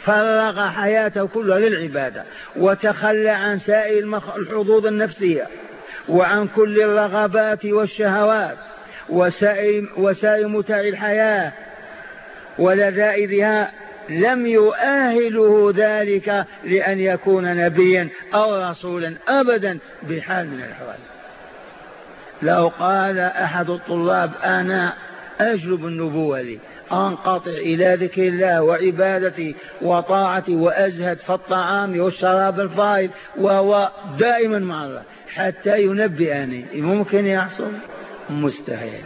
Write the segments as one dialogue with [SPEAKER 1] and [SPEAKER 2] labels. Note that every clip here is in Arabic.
[SPEAKER 1] فرغ حياته كلها للعبادة وتخلى عن سائر الحظوظ النفسية وعن كل الرغبات والشهوات وسائر متاع الحياة ولذائذها، لم يؤهله ذلك لأن يكون نبيا أو رسولا أبدا بحال من الأحوال. لو قال أحد الطلاب أنا أجلب النبوة لي، أنقطع إلى ذكر الله وعبادتي وطاعتي وأزهد في الطعام والشراب الفاضل وهو دائما مع الله حتى ينبئني، ممكن يحصل؟ مستحيل.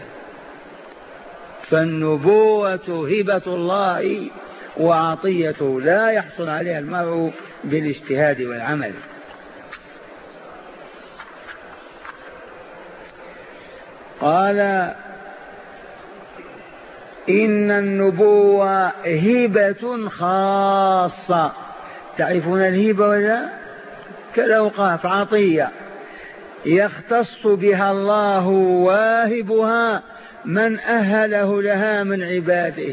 [SPEAKER 1] فالنبوة هبة الله وعطيته لا يحصل عليها المرء بالاجتهاد والعمل. قال إن النبوة هبة خاصة. تعرفون الهبة ولا؟ كالأوقاف، عطية يختص بها الله واهبها من أهله لها من عباده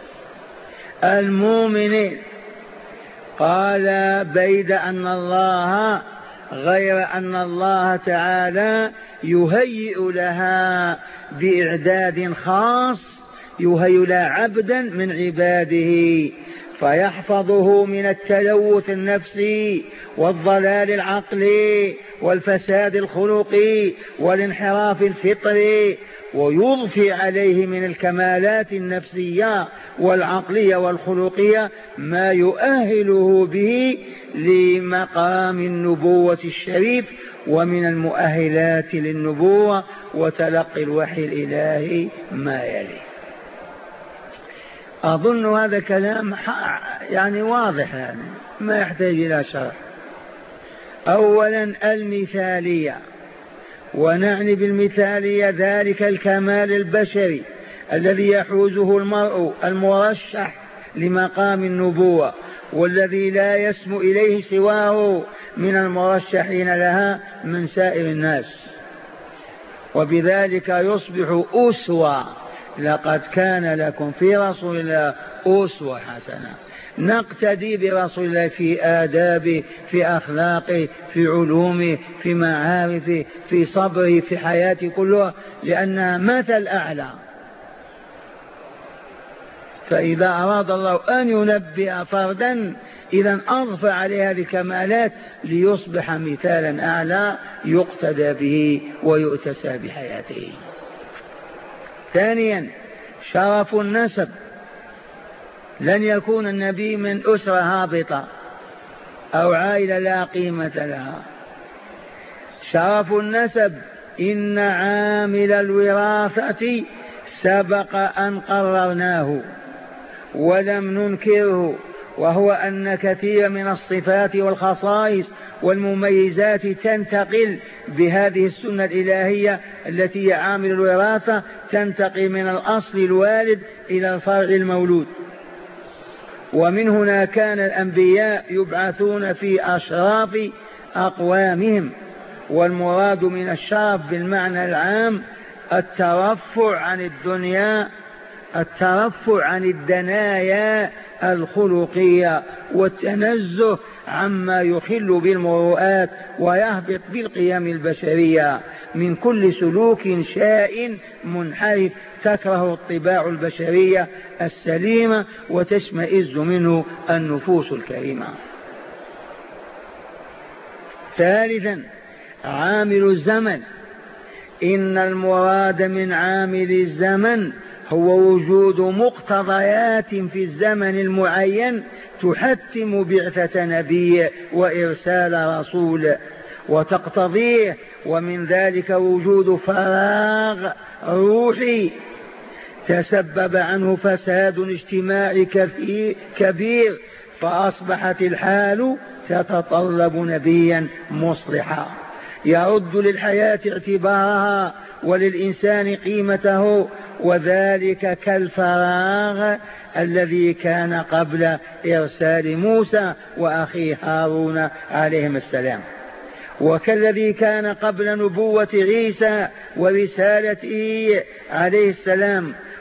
[SPEAKER 1] المؤمنين. قال بيد أن الله غير أن الله تعالى يهيئ لها بإعداد خاص، يهيئ لها عبدا من عباده فيحفظه من التلوث النفسي والضلال العقلي والفساد الخلقي والانحراف الفطري، ويضفي عليه من الكمالات النفسية والعقلية والخلقية ما يؤهله به لمقام النبوة الشريف ومن المؤهلات للنبوة وتلقي الوحي الإلهي ما يلي. أظن هذا كلام يعني واضح، يعني ما يحتاج إلى شرح. أولا المثالية، ونعني بالمثالية ذلك الكمال البشري الذي يحوزه المرء المرشح لمقام النبوة والذي لا يسمو إليه سواه من المرشحين لها من سائر الناس، وبذلك يصبح أسوة. لقد كان لكم في رسول الله أسوة حسنة، نقتدي برسول الله في آدابه، في أخلاقه، في علومه، في معارفه، في صبره، في حياته كلها، لأنها مثل أعلى. فإذا أراد الله أن ينبئ فردا إذا أضفى عليه هذه الكمالات ليصبح مثالا أعلى يقتدى به ويؤتسى بحياته. ثانيا شرف النسب، لن يكون النبي من أسرة هابطة أو عائلة لا قيمة لها. شرف النسب، إن عامل الوراثة سبق أن قررناه ولم ننكره، وهو أن كثير من الصفات والخصائص والمميزات تنتقل بهذه السنة الإلهية التي هي عامل الوراثة، تنتقل من الأصل الوالد إلى الفرع المولود. ومن هنا كان الأنبياء يبعثون في أشراف أقوامهم، والمراد من الشرف بالمعنى العام الترفع عن الدنيا، الترفع عن الدنايا الخلقية والتنزه عما يخل بالمروءات ويهبط بالقيم البشرية من كل سلوك شائن منحرف تكره الطباع البشرية السليمة وتشمئز منه النفوس الكريمة. ثالثا عامل الزمن، إن المراد من عامل الزمن هو وجود مقتضيات في الزمن المعين تحتم بعثة نبي وإرسال رسول وتقتضيه، ومن ذلك وجود فراغ روحي تسبب عنه فساد اجتماعي كبير، فأصبحت الحال تتطلب نبيا مصلحا يرد للحياة اعتبارها وللإنسان قيمته، وذلك كالفراغ الذي كان قبل إرسال موسى وأخيه هارون عليهم السلام، وكالذي كان قبل نبوة عيسى ورسالته عليه السلام،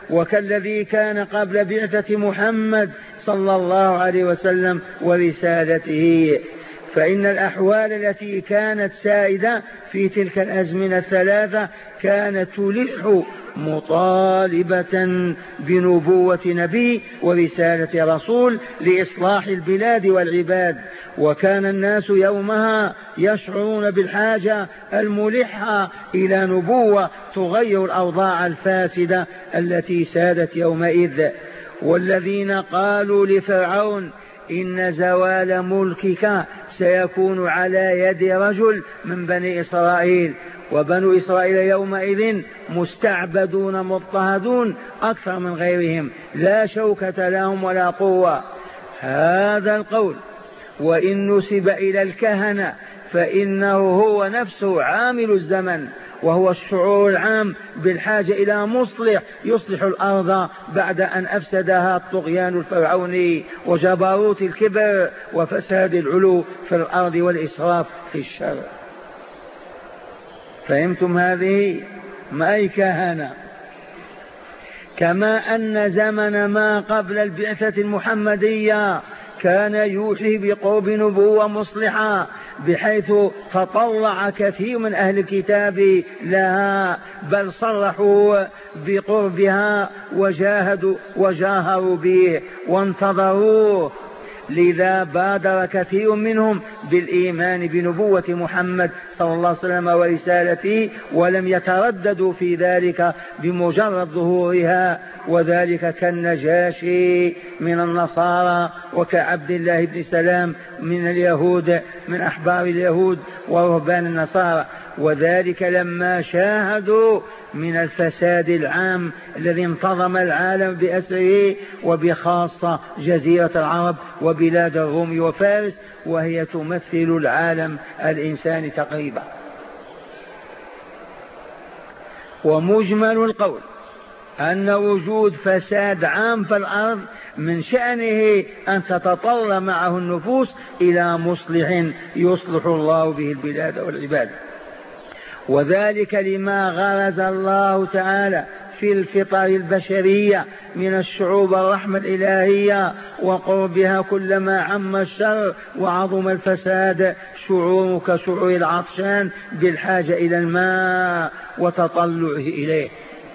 [SPEAKER 1] وكالذي كان قبل بعثة محمد صلى الله عليه وسلم ورسالته. فإن الأحوال التي كانت سائدة في تلك الأزمنة الثلاثة كانت تلح مطالبة بنبوة نبي ورسالة رسول لإصلاح البلاد والعباد. وكان الناس يومها يشعرون بالحاجة الملحة إلى نبوة تغير الأوضاع الفاسدة التي سادت يومئذ. والذين قالوا لفرعون إن زوال ملكك سيكون على يد رجل من بني إسرائيل، وبنو إسرائيل يومئذ مستعبدون مضطهدون أكثر من غيرهم، لا شوكة لهم ولا قوة. هذا القول وإن نسب إلى الكهنة فإنه هو نفسه عامل الزمن، وهو الشعور العام بالحاجة إلى مصلح يصلح الأرض بعد أن أفسدها الطغيان الفرعوني وجبروت الكبر وفساد العلو في الأرض والإسراف في الشر. فهمتم هذه؟ ما أي كهنة. كما أن زمن ما قبل البعثة المحمدية كان يوحي بقرب نبوة مصلحة، بحيث تطلع كثير من أهل الكتاب لها، بل صرحوا بقربها وجاهروا به وانتظروه. لذا بادر كثير منهم بالإيمان بنبوة محمد صلى الله عليه وسلم ورسالته، ولم يترددوا في ذلك بمجرد ظهورها، وذلك كالنجاشي من النصارى وكعبد الله بن سلام من اليهود من أحبار اليهود ورهبان النصارى. وذلك لما شاهدوا من الفساد العام الذي انتظم العالم بأسره، وبخاصة جزيرة العرب وبلاد الروم وفارس، وهي تمثل العالم الإنساني تقريبا. ومجمل القول أن وجود فساد عام في الأرض من شأنه أن تتطلع معه النفوس إلى مصلح يصلح الله به البلاد والعباد. وذلك لما غرز الله تعالى في الفطر البشرية من الشعوب الرحمة الإلهية وقربها كلما عم الشر وعظم الفساد شعور كشعور العطشان بالحاجة إلى الماء وتطلعه إليه.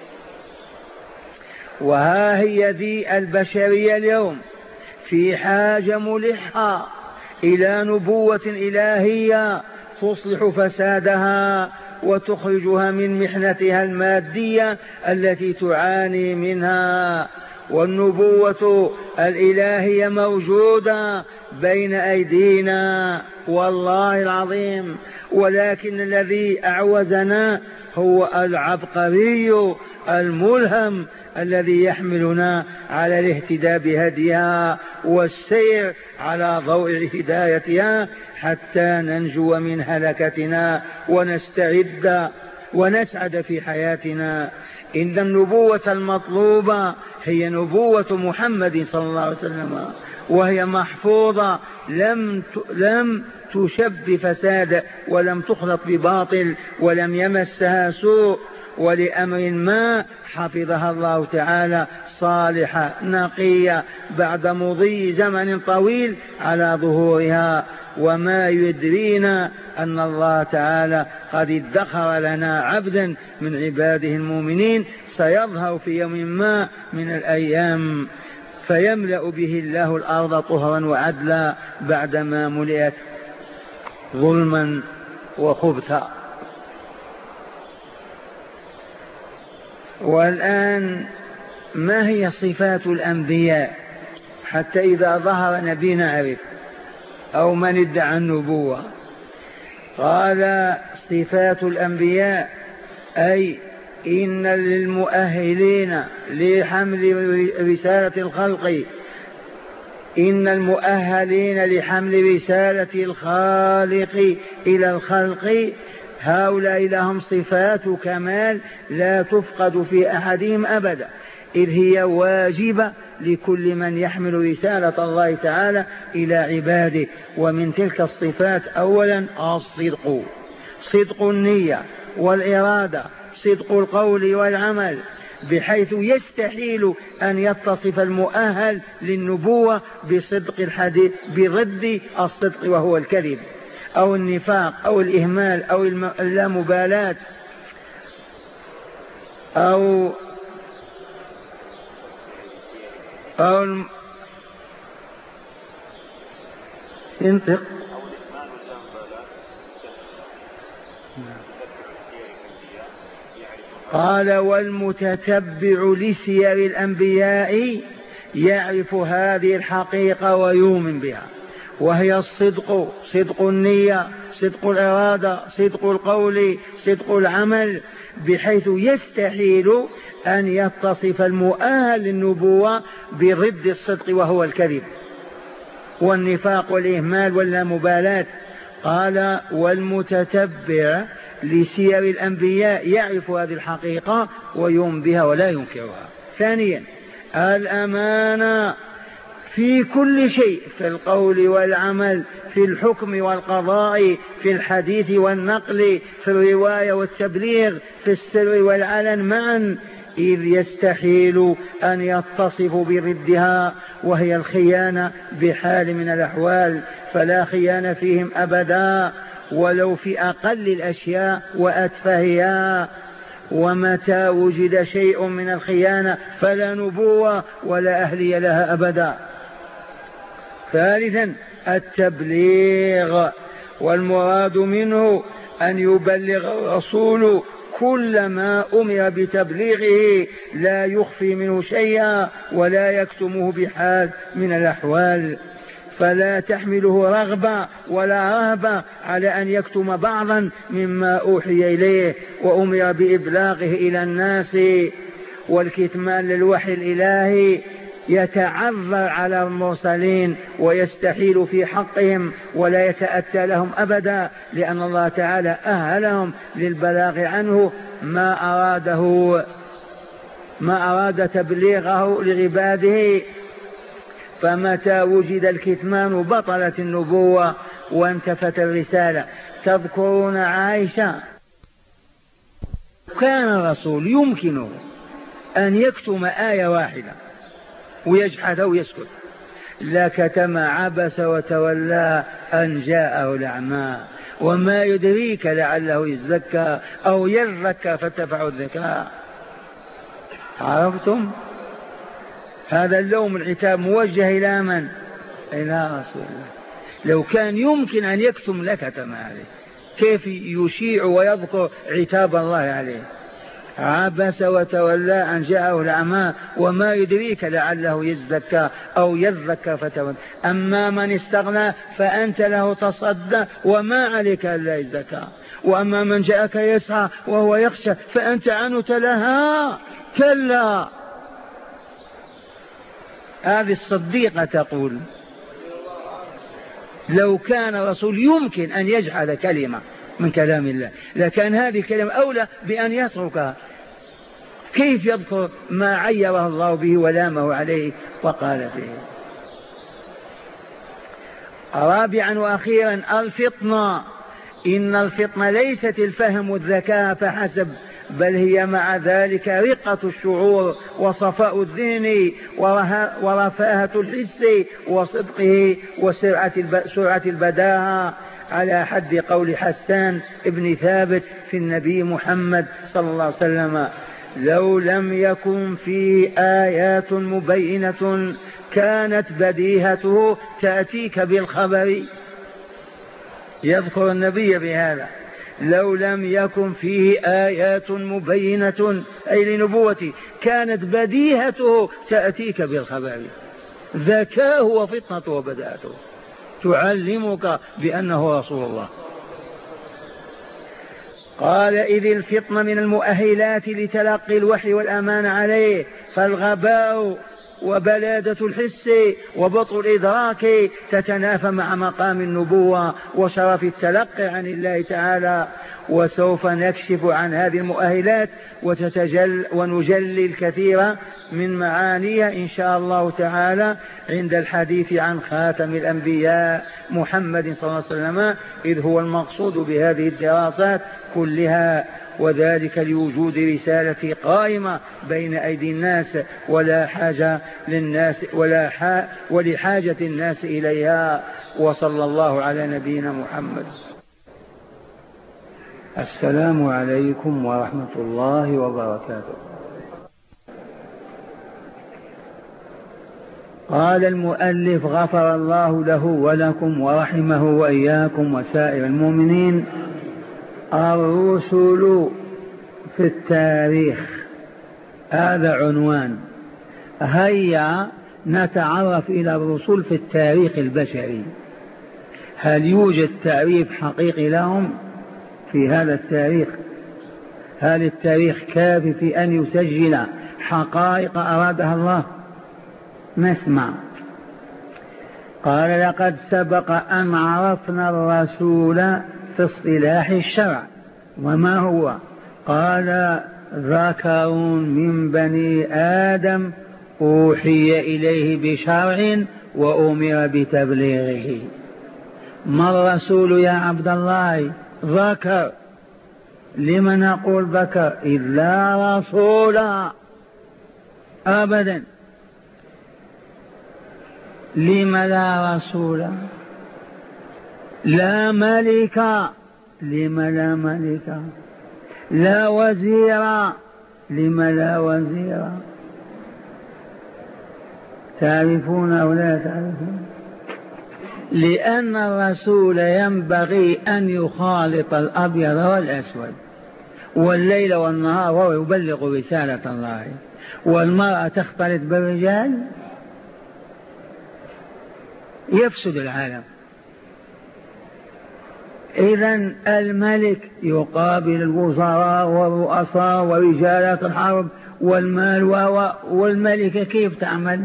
[SPEAKER 1] وها هي ذي البشرية اليوم في حاجة ملحة إلى نبوة إلهية تصلح فسادها وتخرجها من محنتها المادية التي تعاني منها. والنبوة الإلهية موجودة بين أيدينا والله العظيم، ولكن الذي أعوزنا هو العبقري الملهم الذي يحملنا على الاهتداء بهديها والسير على ضوء هدايتها حتى ننجو من هلكتنا ونستعد ونسعد في حياتنا. إن النبوة المطلوبة هي نبوة محمد صلى الله عليه وسلم، وهي محفوظة لم تشب بفساد ولم تخلط بباطل ولم يمسها سوء، ولأمر ما حفظها الله تعالى صالحة نقية بعد مضي زمن طويل على ظهورها. وما يدرينا أن الله تعالى قد ادخر لنا عبدا من عباده المؤمنين سيظهر في يوم ما من الأيام فيملأ به الله الأرض طهرا وعدلا بعدما ملئت ظلما وخبثا. والآن ما هي صفات الأنبياء حتى إذا ظهر نبي نعرف أو من ادعى النبوة؟ قال صفات الأنبياء أي إن للمؤهلين لحمل رسالة الخلق، إن المؤهلين لحمل رسالة الخالق إلى الخلق هؤلاء لهم صفات كمال لا تفقد في أحدهم أبدا، إذ هي واجبة لكل من يحمل رسالة الله تعالى إلى عباده. ومن تلك الصفات أولا صدق النية والإرادة، صدق القول والعمل، بحيث يستحيل أن يتصف المؤهل للنبوة بصدق الحديث برد الصدق وهو الكذب أو النفاق أو الإهمال أو اللامبالاة أو ينطق. قال والمتتبع لسير الأنبياء يعرف هذه الحقيقة ويؤمن بها، وهي الصدق، صدق النية، صدق الإرادة، صدق القول، صدق العمل، بحيث يستحيل أن يتصف المؤهل للنبوة برد الصدق وهو الكذب والنفاق والإهمال واللامبالاة. قال والمتتبع لسير الأنبياء يعرف هذه الحقيقة ويؤمن بها ولا ينكرها. ثانيا الأمانة في كل شيء، في القول والعمل، في الحكم والقضاء، في الحديث والنقل، في الرواية والتبليغ، في السر والعلن معا، إذ يستحيل أن يتصف بردها وهي الخيانة بحال من الأحوال، فلا خيانة فيهم أبدا ولو في أقل الأشياء وأتفهها. ومتى وجد شيء من الخيانة فلا نبوة ولا أهلية لها أبدا. ثالثا التبليغ، والمراد منه أن يبلغ الرسول كل ما أمر بتبليغه لا يخفي منه شيئا ولا يكتمه بحال من الأحوال، فلا تحمله رغبة ولا رهبة على أن يكتم بعضا مما أوحي إليه وأمر بإبلاغه إلى الناس. والكتمان للوحي الإلهي يتعذر على المرسلين ويستحيل في حقهم ولا يتأتى لهم أبدا، لأن الله تعالى أهلهم للبلاغ عنه ما أراد تبليغه لعباده. فمتى وجد الكتمان بطلت النبوة وانتفت الرسالة. تذكرون عائشة، كان الرسول يمكنه أن يكتم آية واحدة ويجحد ويسكت، لكتم عبس وتولى أن جاءه الأعمى وما يدريك لعله يزكى أو يزكى فتنفعه الذكاء. عرفتم؟ هذا اللوم العتاب موجه إلى من؟ إلى رسول الله. لو كان يمكن أن يكتم لكتم عليه، كيف يشيع ويذكر عتاب الله عليه؟ عبس وتولى أن جاءه الأعمى وما يدريك لعله يزكى أو يذكى فتولى. أما من استغنى فأنت له تصدى وما عليك ألا يزكى، وأما من جاءك يسعى وهو يخشى فأنت عنه تلهى. كلا. هذه الصديقة تقول لو كان الرسول يمكن أن يجعل كلمة من كلام الله لكان هذه الكلمة أولى بأن يتركها. كيف يذكر ما عيره الله به ولامه عليه وقال فيه؟ رابعا وأخيرا الفطنة. إن الفطنة ليست الفهم والذكاء فحسب، بل هي مع ذلك رقة الشعور وصفاء الذهن ورفاهة الحس وصدقه وسرعة البداهة، على حد قول حسان ابن ثابت في النبي محمد صلى الله عليه وسلم: لو لم يكن فيه آيات مبينة كانت بديهته تأتيك بالخبر. يذكر النبي بهذا: لو لم يكن فيه آيات مبينة أي لنبوته كانت بديهته تأتيك بالخبر. ذكاءه وفطنته وبداءته تعلمك بأنه رسول الله. قال: إذ الفطن من المؤهلات لتلقي الوحي والأمان عليه، فالغباء وبلادة الحس وبطء الإدراك تتنافى مع مقام النبوة وشرف التلقي عن الله تعالى. وسوف نكشف عن هذه المؤهلات ونجلي الكثير من معانيها إن شاء الله تعالى عند الحديث عن خاتم الأنبياء محمد صلى الله عليه وسلم، إذ هو المقصود بهذه الدراسات كلها. وذلك لوجود رسالة قائمة بين أيدي الناس ولحاجة الناس إليها. وصلى الله على نبينا محمد. السلام عليكم ورحمة الله وبركاته. قال المؤلف غفر الله له ولكم ورحمه وإياكم وسائر المؤمنين: الرسل في التاريخ، هذا عنوان. هيا نتعرف إلى الرسل في التاريخ البشري. هل يوجد تعريف حقيقي لهم في هذا التاريخ؟ هل التاريخ كافي في أن يسجل حقائق أرادها الله؟ نسمع. قال: لقد سبق أن عرفنا الرسول في اصطلاح الشرع. وما هو؟ قال: ذكر من بني آدم أوحي إليه بشرع وأمر بتبليغه. ما الرسول يا عبد الله؟ ذكر. لما نقول ذكر؟ إلا رسولا أبدا. لما لا رسول؟ لا ملك. لما لا ملك؟ لا وزير. لما لا وزير؟ تعرفون أو لا تعرفون؟ لأن الرسول ينبغي أن يخالط الأبيض والأسود والليل والنهار ويبلغ رسالة الله. والمرأة تختلط بالرجال يفسد العالم. إذن الملك يقابل الوزراء والرؤساء ورجالات الحرب والمال والملكة كيف تعمل؟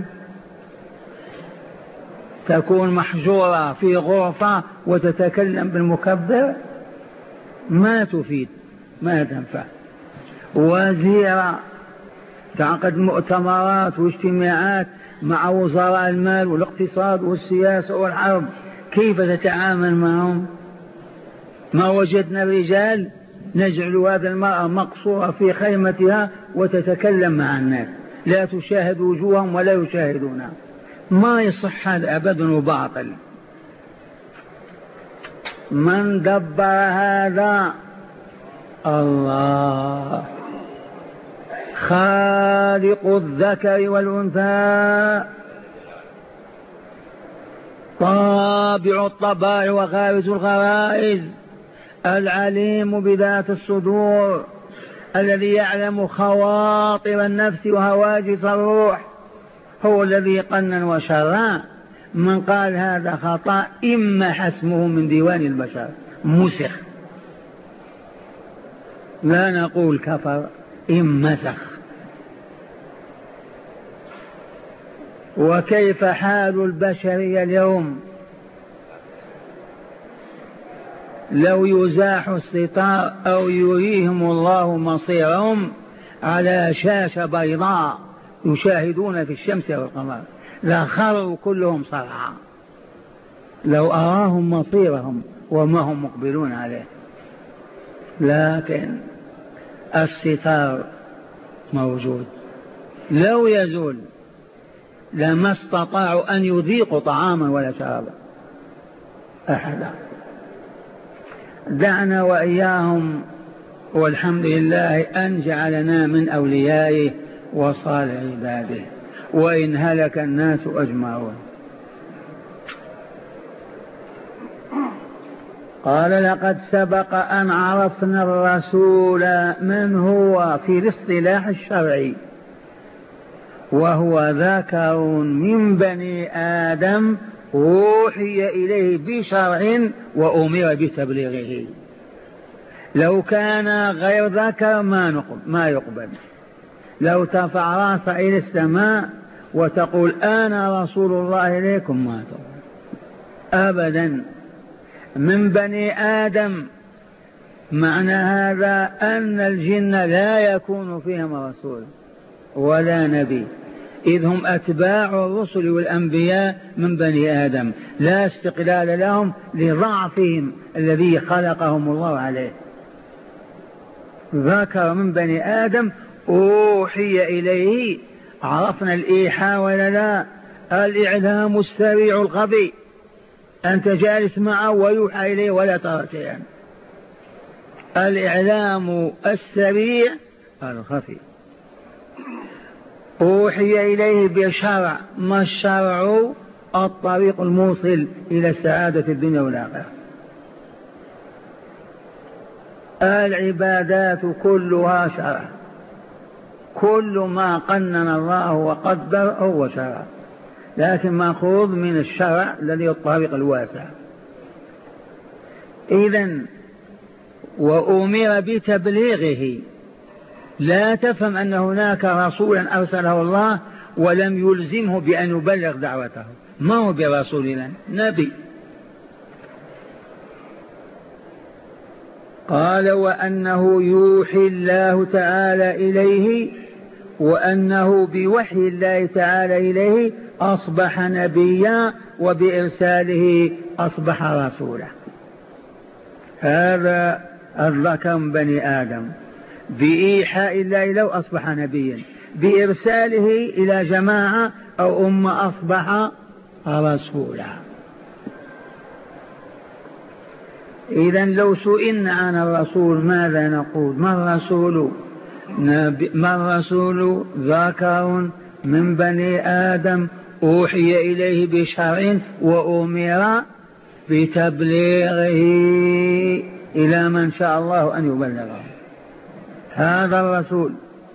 [SPEAKER 1] تكون محجورة في غرفة وتتكلم بالمكبر؟ ما تفيد، ما تنفع. وزيرة تعقد مؤتمرات واجتماعات مع وزراء المال والاقتصاد والسياسة والحرب، كيف تتعامل معهم؟ ما وجدنا رجال نجعل هذه المرأة مقصورة في خيمتها وتتكلم مع الناس، لا تشاهد وجوههم ولا يشاهدونها. ما يصح هذا أبدا وباطل. من دبر هذا؟ الله، خالق الذكر والأنثى، طابع الطبائع وغارز الغرائز، العليم بذات الصدور، الذي يعلم خواطر النفس وهواجس الروح، هو الذي قنن وشرع. من قال هذا خطأ إما حسمه من ديوان البشر مسخ، لا نقول كفر، مسخ. وكيف حال البشرية اليوم؟ لو يزاح الستار أو يريهم الله مصيرهم على شاشة بيضاء يشاهدون في الشمس والقمر لخروا كلهم صرعا لو أراهم مصيرهم وما هم مقبلون عليه. لكن الستار موجود، لو يزول لما استطاعوا أن يذيقوا طعاما ولا شرابا أحدا. دعنا وإياهم، والحمد لله أن جعلنا من أوليائه وصالح عباده، وإن هلك الناس أجمعون. قال: لقد سبق أن عرفنا الرسول من هو في الاصطلاح الشرعي، وهو ذكر من بني آدم أوحي إليه بشرع وأمر بتبليغه. لو كان غير ذكر ما يقبل. لو ترفع راسك إلى السماء وتقول أنا رسول الله إليكم ما تقبل أبدا. من بني آدم معنى هذا أن الجن لا يكون فيهم رسول ولا نبي، إذ هم أتباع الرسل والأنبياء من بني آدم، لا استقلال لهم لضعفهم الذي خلقهم الله عليه. ذكر من بني آدم أوحي إليه. عرفنا الإيحاء ولا لا؟ الإعلام السريع الخفي، أنت جالس معه ويوحى إليه ولا ترى شيئا. الإعلام السريع الخفي. أوحي إليه بشرع. ما الشرع؟ الطريق الموصل إلى السعادة الدنيا والآخرة. العبادات كلها شرع، كل ما قنن الله وقدر هو شرع، لكن مأخوذ من الشرع الذي هو الطريق الواسع. إذن وأمر بتبليغه. لا تفهم أن هناك رسولا أرسله الله ولم يلزمه بأن يبلغ دعوته، ما هو برسول نبي. قال وأنه يوحي الله تعالى إليه، وأنه بوحي الله تعالى إليه أصبح نبيا، وبإرساله أصبح رسولا. هذا الذكر من بني آدم، بإيحاء الله له أصبح نبيا، بإرساله إلى جماعة أو أمة أصبح رسولا. إذن لو سئلنا عن الرسول ماذا نقول؟ ما الرسول؟ ما الرسول؟ ذكر من بني آدم أوحي إليه بشرع وأمر بتبليغه إلى من شاء الله أن يبلغه. هذا الرسول.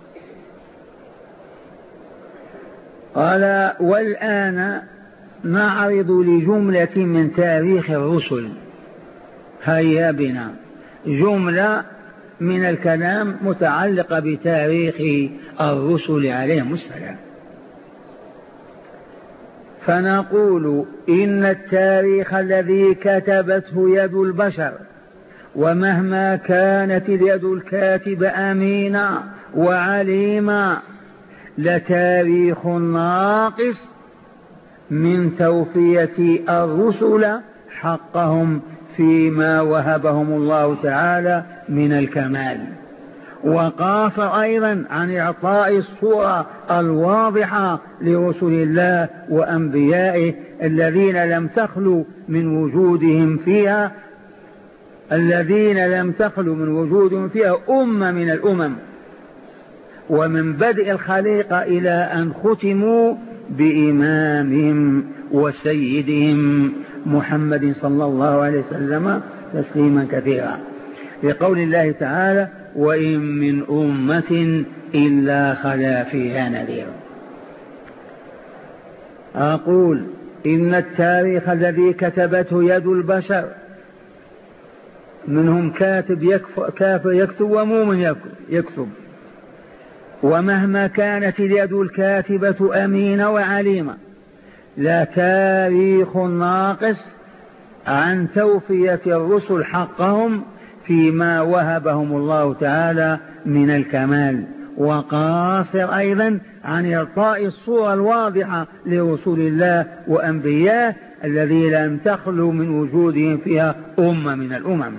[SPEAKER 1] قال والآن نعرض لجملة من تاريخ الرسل. هيا بنا جملة من الكلام متعلقة بتاريخ الرسل عليهم السلام. فنقول إن التاريخ الذي كتبته يد البشر، ومهما كانت اليد الكاتب أمينا وعليما، لتاريخ ناقص من توفية الرسل حقهم فيما وهبهم الله تعالى من الكمال، وقاصر أيضا عن إعطاء الصورة الواضحة لرسل الله وأنبيائه الذين لم تخلو من وجودهم فيها، أمة من الأمم، ومن بدء الخليقة إلى أن ختموا بإمامهم وسيدهم محمد صلى الله عليه وسلم تسليما كثيرا، لقول الله تعالى وإن من أمة إلا خلا فيها نذير. أقول إن التاريخ الذي كتبته يد البشر، منهم كاتب كافر يكتب ومؤمن يكتب، ومهما كانت اليد الكاتبة أمينة وعليمة، لا تاريخ ناقص عن توفية الرسل حقهم فيما وهبهم الله تعالى من الكمال، وقاصر أيضا عن إعطاء الصورة الواضحة لرسول الله وأنبياء الذين لم تخلو من وجودهم فيها أمة من الأمم.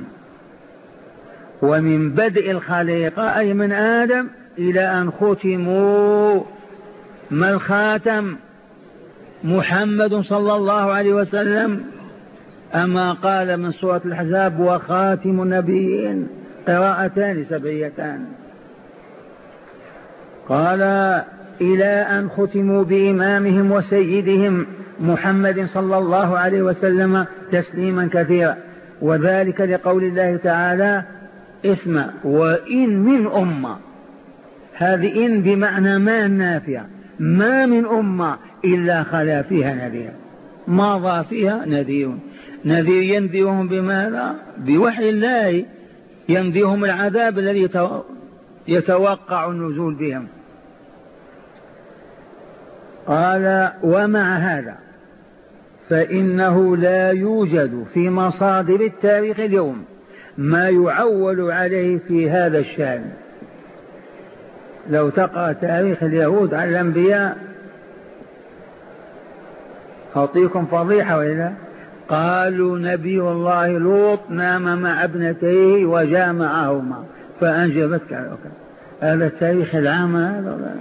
[SPEAKER 1] ومن بدء الخليقة أي من آدم إلى أن ختموا. ما الخاتم؟ محمد صلى الله عليه وسلم، أما قال من سورة الأحزاب وخاتم النبيين، قراءتان سبعيتان. قال إلى أن ختموا بإمامهم وسيدهم محمد صلى الله عليه وسلم تسليما كثيرا، وذلك لقول الله تعالى اسمع وإن من أمة، هذه إن بمعنى ما النافية، ما من أمة إلا خلا فيها نذير، ماضى فيها نذير. نذير ينذرهم بماذا؟ بوحي الله، ينذرهم العذاب الذي يتوقع النزول بهم. قال ومع هذا فإنه لا يوجد في مصادر التاريخ اليوم ما يعول عليه في هذا الشأن. لو تقرأ تاريخ اليهود على الأنبياء أعطيكم فضيحة وإلا، قالوا نبي الله لوط نام مع ابنتيه وجامعهما فأنجبتك. هذا التاريخ العام هذا.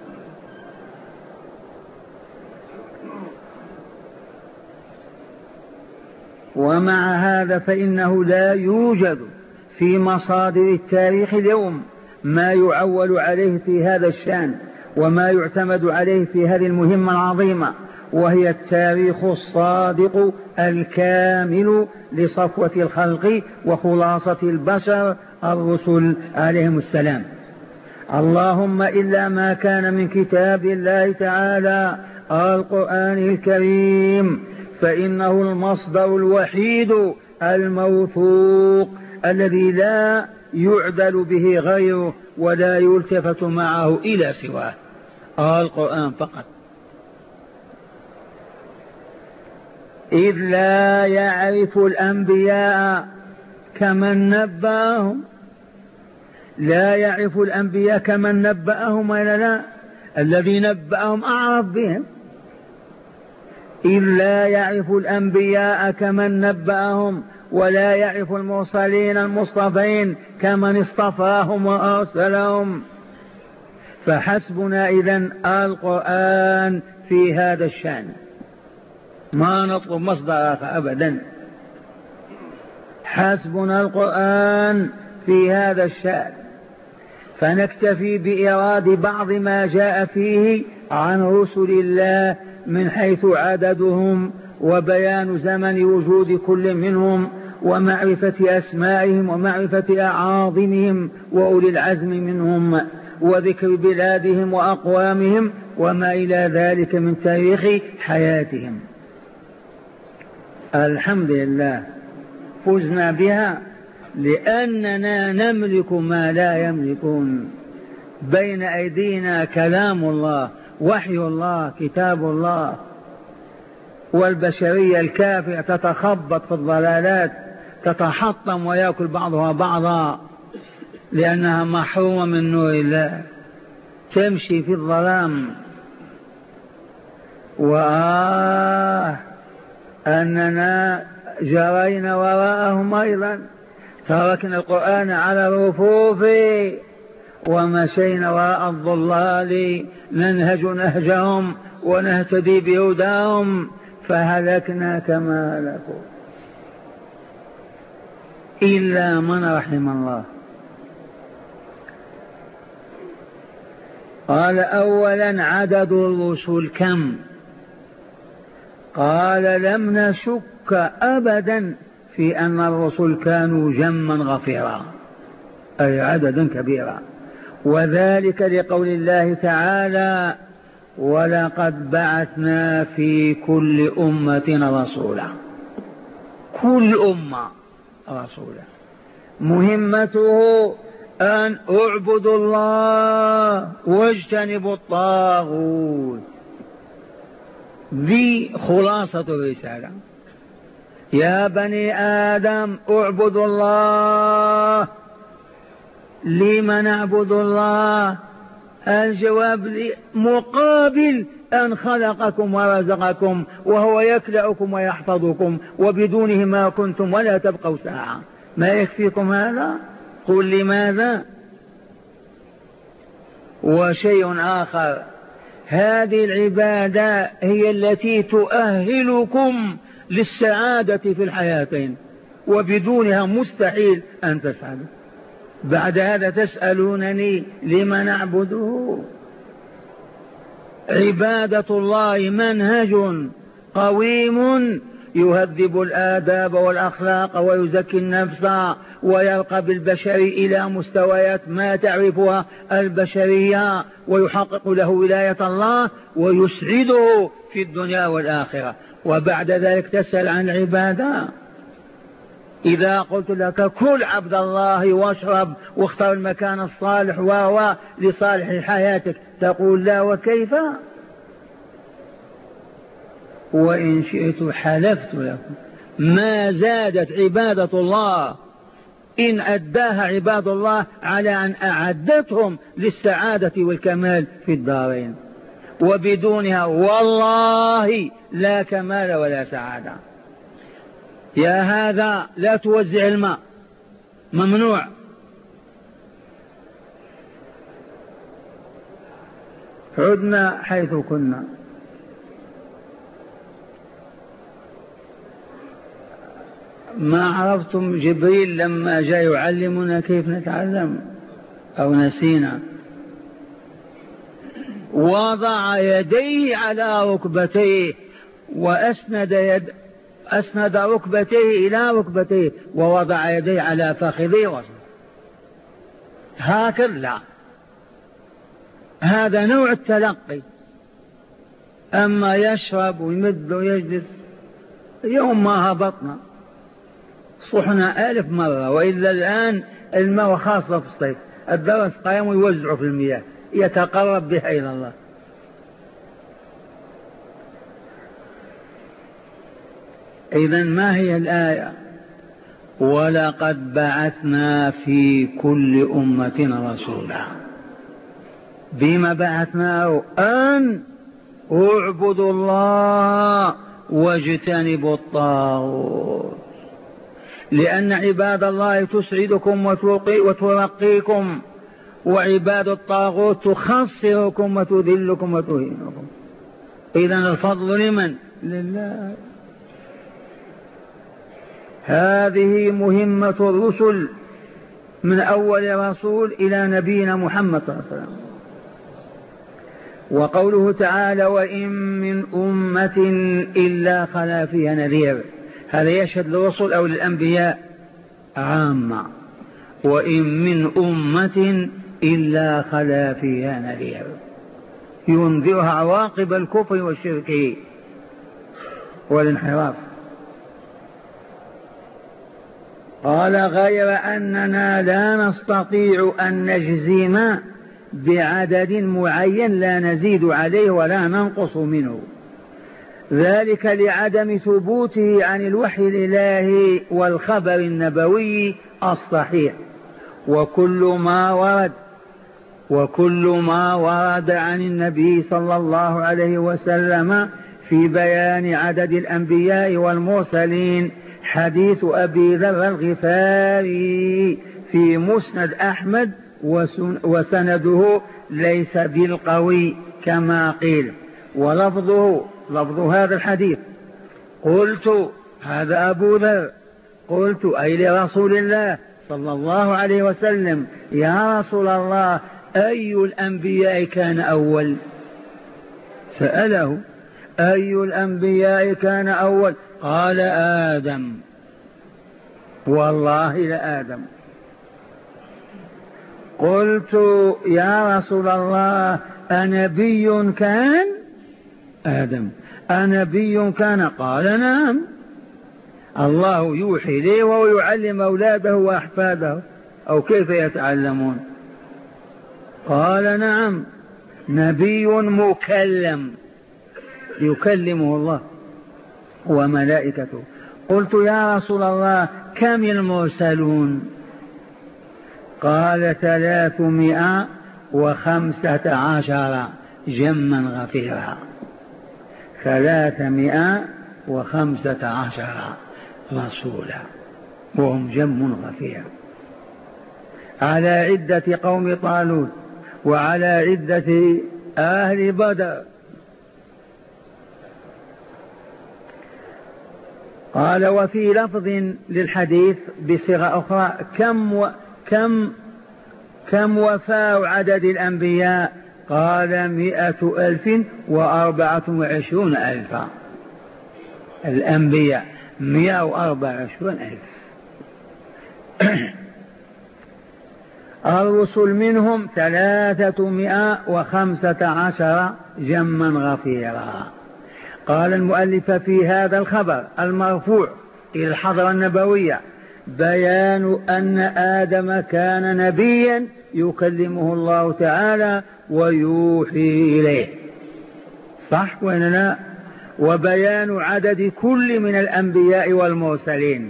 [SPEAKER 1] ومع هذا فإنه لا يوجد في مصادر التاريخ اليوم ما يعول عليه في هذا الشأن وما يعتمد عليه في هذه المهمة العظيمة، وهي التاريخ الصادق الكامل لصفوة الخلق وخلاصة البشر الرسل عليهم السلام. اللهم إلا ما كان من كتاب الله تعالى القرآن الكريم، فإنه المصدر الوحيد الموثوق الذي لا يعدل به غيره ولا يلتفت معه إلى سواه، القرآن فقط. إذ لا يعرف الأنبياء كمن نبأهم، لا يعرف الأنبياء كمن نبأهم ولا لا، الذي نبأهم أعرف بهم. إذ لا يعرف الأنبياء كمن نبأهم ولا يعرف المرسلين المصطفين كمن اصطفاهم وأرسلهم. فحسبنا إذن القرآن في هذا الشأن، ما نطلب مصدر آخر أبدا، حسبنا القرآن في هذا الشأن. فنكتفي بإيراد بعض ما جاء فيه عن رسل الله من حيث عددهم وبيان زمن وجود كل منهم ومعرفة أسمائهم ومعرفة أعاظمهم وأولي العزم منهم وذكر بلادهم وأقوامهم وما إلى ذلك من تاريخ حياتهم. الحمد لله فزنا بها لأننا نملك ما لا يملكون. بين أيدينا كلام الله، وحي الله، كتاب الله، والبشرية الكافرة تتخبط في الضلالات، تتحطم ويأكل بعضها بعضا لأنها محرومة من نور الله، تمشي في الظلام. أننا جرينا وراءهم أيضا، تركنا القرآن على الرفوف ومشينا وراء الضلال ننهج نهجهم ونهتدي بهداهم فهلكنا كما هلكوا إلا من رحم الله. قال أولا عدد الرسل كم؟ قال لم نشك أبدا في أن الرسل كانوا جما غفيرا، أي عددا كبيرا، وذلك لقول الله تعالى ولقد بعثنا في كل أمة رسولا. كل أمة رسولا، مهمته أن اعبدوا الله واجتنبوا الطاغوت. ذي خلاصة الرسالة. يا بني آدم اعبدوا الله. لما نعبد الله؟ الجواب مقابل أن خلقكم ورزقكم وهو يكلأكم ويحفظكم وبدونه ما كنتم ولا تبقوا ساعة. ما يكفيكم هذا؟ قل لماذا؟ وشيء آخر، هذه العبادة هي التي تؤهلكم للسعادة في الحياتين، وبدونها مستحيل أن تسعدوا. بعد هذا تسألونني لما نعبده؟ عبادة الله منهج قويم يهذب الآداب والأخلاق ويزكي النفس ويرقى بالبشر إلى مستويات ما تعرفها البشرية ويحقق له ولاية الله ويسعده في الدنيا والآخرة. وبعد ذلك تسأل عن العبادة. إذا قلت لك كل عبد الله واشرب واختار المكان الصالح وهو لصالح حياتك تقول لا وكيف؟ وإن شئت حلفت لكم ما زادت عبادة الله إن أداها عباد الله على أن أعدتهم للسعادة والكمال في الدارين، وبدونها والله لا كمال ولا سعادة. يا هذا لا توزع الماء، ممنوع. عدنا حيث كنا. ما عرفتم جبريل لما جاء يعلمنا كيف نتعلم أو نسينا؟ وضع يديه على ركبتيه أسند ركبتيه إلى ركبتيه ووضع يديه على فخذيه. هكذا لا، هذا نوع التلقي. أما يشرب ويمد ويجلس، يوم ما هبطنا صحنا 1000 مرة. وإلا الآن الماء خاصة في الصيف، الدرس قائم ويوزع في المياه يتقرب بها إلى الله. إذن ما هي الآية؟ ولقد بعثنا في كل أمة رسولا. بما بعثناه؟ أن اعبدوا الله واجتنبوا الطاغوت، لأن عباد الله تسعدكم وترقيكم، وعباد الطاغوت تخسركم وتذلكم وتهينكم. إذن الفضل لمن؟ لله. هذه مهمة الرسل من أول رسول إلى نبينا محمد صلى الله عليه وسلم. وقوله تعالى وإن من أمة إلا خلا فيها نذير، هذا يشهد للرسل أو للأنبياء عامة. وإن من أمة إلا خلا فيها نذير، ينذرها عواقب الكفر والشرك والانحراف. قال غير أننا لا نستطيع أن نجزم بعدد معين لا نزيد عليه ولا ننقص منه، ذلك لعدم ثبوته عن الوحي الإلهي والخبر النبوي الصحيح. وكل ما ورد عن النبي صلى الله عليه وسلم في بيان عدد الأنبياء والمرسلين حديث أبي ذر الغفاري في مسند أحمد وسنده ليس بالقوي كما قيل. ولفظه لفظ هذا الحديث قلت، هذا أبو ذر، قلت أي لرسول الله صلى الله عليه وسلم يا رسول الله أي الأنبياء كان أول؟ سأله أي الأنبياء كان أول؟ قال آدم. والله لآدم. قلت يا رسول الله أنبي كان؟ آدم. أنبي كان؟ قال نعم، الله يوحي لي وهو يعلم أولاده وأحفاده، أو كيف يتعلمون؟ قال نعم، نبي مكلم يكلمه الله وملائكته. قلت يا رسول الله كم المرسلون؟ قال 315 جما غفيرا. 315 رسولا وهم جم غفير، على عدة قوم طالوت وعلى عدة أهل بدر. قال وفي لفظ للحديث بصيغة أخرى كم وفاء عدد الأنبياء؟ قال 124,000 الأنبياء 124,000. الرسل منهم 315 جما غفيرا. قال المؤلف في هذا الخبر المرفوع إلى الحضرة النبوية بيان أن آدم كان نبيا يكلمه الله تعالى ويوحي إليه، صح ولا لا؟ وبيان عدد كل من الأنبياء والمرسلين.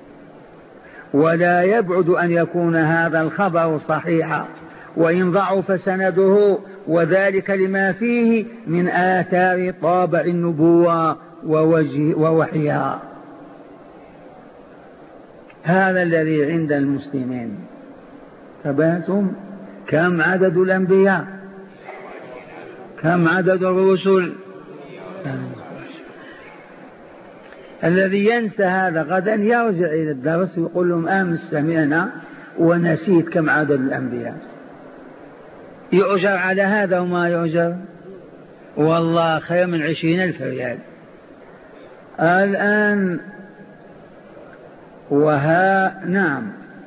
[SPEAKER 1] ولا يبعد أن يكون هذا الخبر صحيحا وإن ضعف سنده، وذلك لما فيه من آثار طابع النبوة ووحيها. هذا الذي عند المسلمين. تباتم كم عدد الأنبياء؟ كم عدد الرسل؟ الذي ينسى هذا غدا يرجع إلى الدرس ويقول لهم أمس سمعنا ونسيت كم عدد الأنبياء. يؤجر على هذا وما يؤجر؟ والله خير من 20,000 ريال. الآن نعم.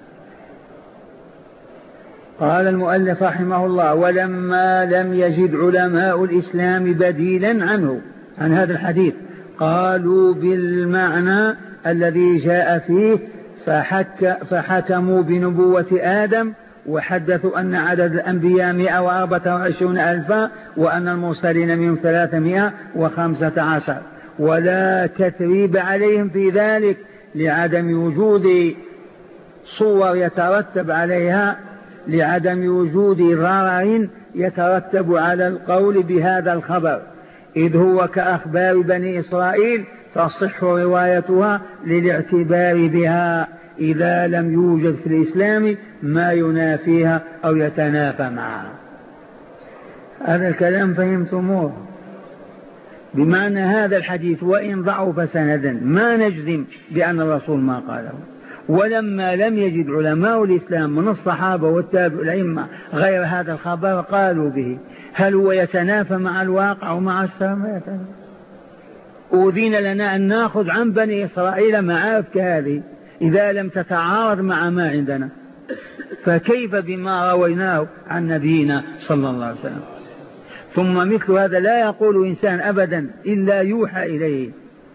[SPEAKER 1] قال المؤلف رحمه الله: ولما لم يجد علماء الإسلام بديلا عنه، عن هذا الحديث، قالوا بالمعنى الذي جاء فيه فحكموا بنبوة آدم، وحدثوا أن عدد الأنبياء 124,000 وأن المرسلين منهم 315، ولا تثريب عليهم في ذلك لعدم وجود صور يترتب عليها، لعدم وجود ضرر يترتب على القول بهذا الخبر، إذ هو كأخبار بني إسرائيل تصح روايتها للاعتبار بها إذا لم يوجد في الإسلام ما ينافيها أو يتنافى معها. هذا الكلام فهمتموه؟ بمعنى هذا الحديث وإن ضعف سندا ما نجزم بأن الرسول ما قاله. ولما لم يجد علماء الإسلام من الصحابة والتابع الأئمة غير هذا الخبر قالوا به. هل هو يتنافى مع الواقع ومع السماء؟ أذن لنا أن نأخذ عن بني إسرائيل معارف كهذه إذا لم تتعارض مع ما عندنا، فكيف بما رويناه عن نبينا صلى الله عليه وسلم؟ ثم مثل هذا لا يقول إنسان أبدا إلا يوحى إليه.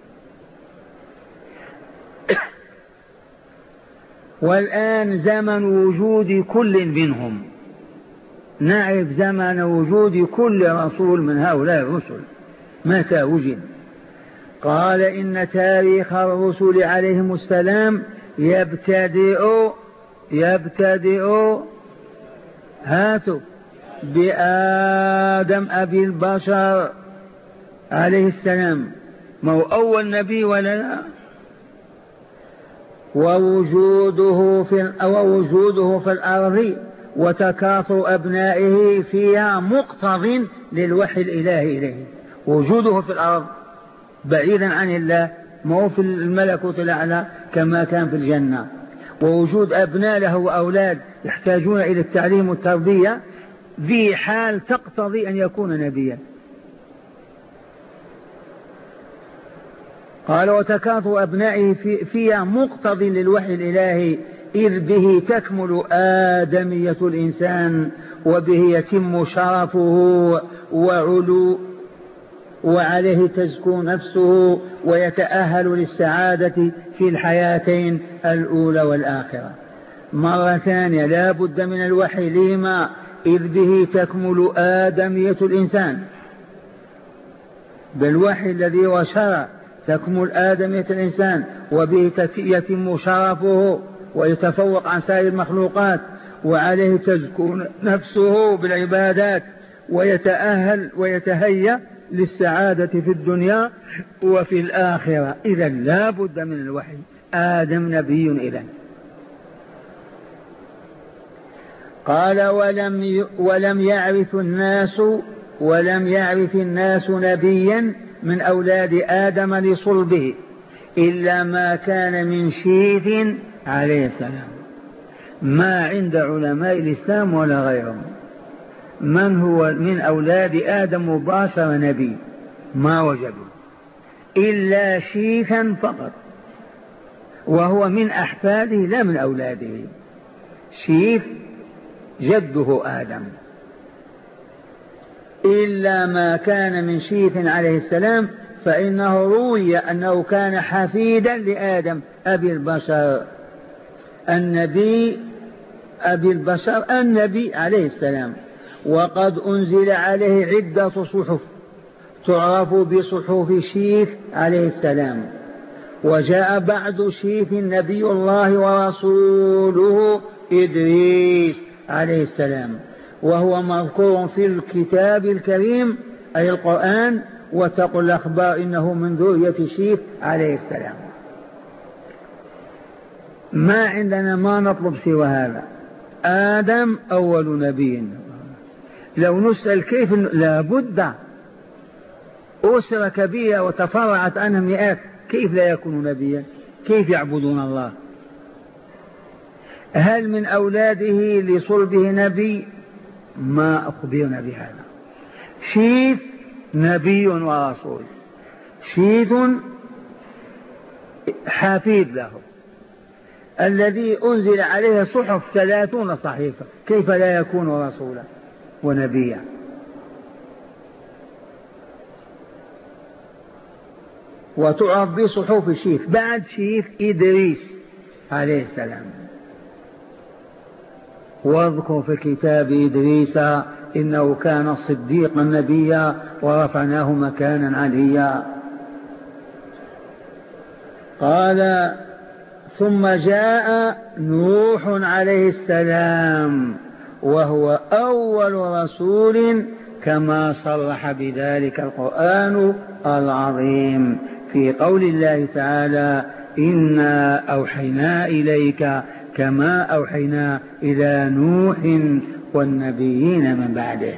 [SPEAKER 1] والآن زمن وجود كل منهم، نعرف زمن وجود كل رسول من هؤلاء الرسل متى وجد. قال: إن تاريخ الرسل عليهم السلام يبتدئ هاتوا بآدم أبي البشر عليه السلام، ما هو أول نبي ولا لا؟ ووجوده في الأرض وتكاثر أبنائه فيها مقتض للوحي الإلهي إليه. وجوده في الأرض بعيدا عن الله، ما هو في الملكوت الأعلى كما كان في الجنة. ووجود أبناء له وأولاد يحتاجون إلى التعليم والتربية، ذي حال تقتضي أن يكون نبيا. قال: وتكاثر أبنائه فيها مقتضي للوحي الإلهي، إذ به تكمل آدمية الإنسان، وبه يتم شرفه وعلو، وعليه تزكو نفسه ويتأهل للسعادة في الحياتين الأولى والآخرة. مرة ثانية لا بد من الوحي. لما؟ إذ به تكمل آدمية الإنسان، بالوحي الذي وشرع تكمل آدمية الإنسان، وبه يتم شرفه ويتفوق عن سائر المخلوقات، وعليه تزكو نفسه بالعبادات ويتأهل ويتهيأ للسعادة في الدنيا وفي الآخرة. إذا لا بد من الوحي. آدم نبي إذن. قال: ولم يعرف الناس نبيا من أولاد آدم لصلبه إلا ما كان من شيث عليه السلام. ما عند علماء الإسلام ولا غيرهم من هو من أولاد آدم مباشر نبي، ما وجدوا إلا شيثا فقط، وهو من أحفاده لا من أولاده. شيث جده آدم. إلا ما كان من شيث عليه السلام، فإنه روي أنه كان حفيدا لآدم أبي البشر، النبي أبي البشر النبي عليه السلام. وقد أنزل عليه عدة صحف تعرف بصحف شيث عليه السلام. وجاء بعد شيث نبي الله ورسوله إدريس عليه السلام، وهو مذكور في الكتاب الكريم أي القرآن، وتقل الأخبار إنه من ذرية شيث عليه السلام. ما عندنا ما نطلب سوى هذا. آدم أول نبي. لو نسأل كيف لا بد، أسرة كبيرة وتفرعت عنها مئات، كيف لا يكون نبيا؟ كيف يعبدون الله؟ هل من أولاده لصلبه نبي؟ ما أخبرنا بهذا. شيث نبي ورسول، شيث حفيد له الذي أنزل عليه صحف 30 صحيفة، كيف لا يكون رسولا ونبيا؟ وتعرف بصحف شيث بعد شيث إدريس عليه السلام. واذكر في الكتاب إدريس إنه كان صديقا نبيا ورفعناه مكانا عليا. قال ثم جاء نوح عليه السلام وهو أول رسول كما صرح بذلك القرآن العظيم في قول الله تعالى إنا أوحينا إليك كما أوحينا إلى نوح والنبيين من بعده.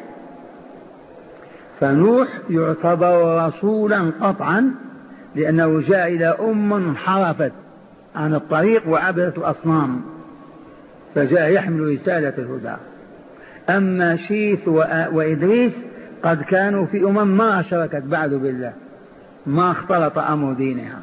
[SPEAKER 1] فنوح يعتبر رسولا قطعا لأنه جاء إلى انحرفت عن الطريق وعبدت الأصنام، فجاء يحمل رسالة الهدى. أما شيث وإدريس قد كانوا في ما أشركت بعد بالله، ما اختلط أمر دينها.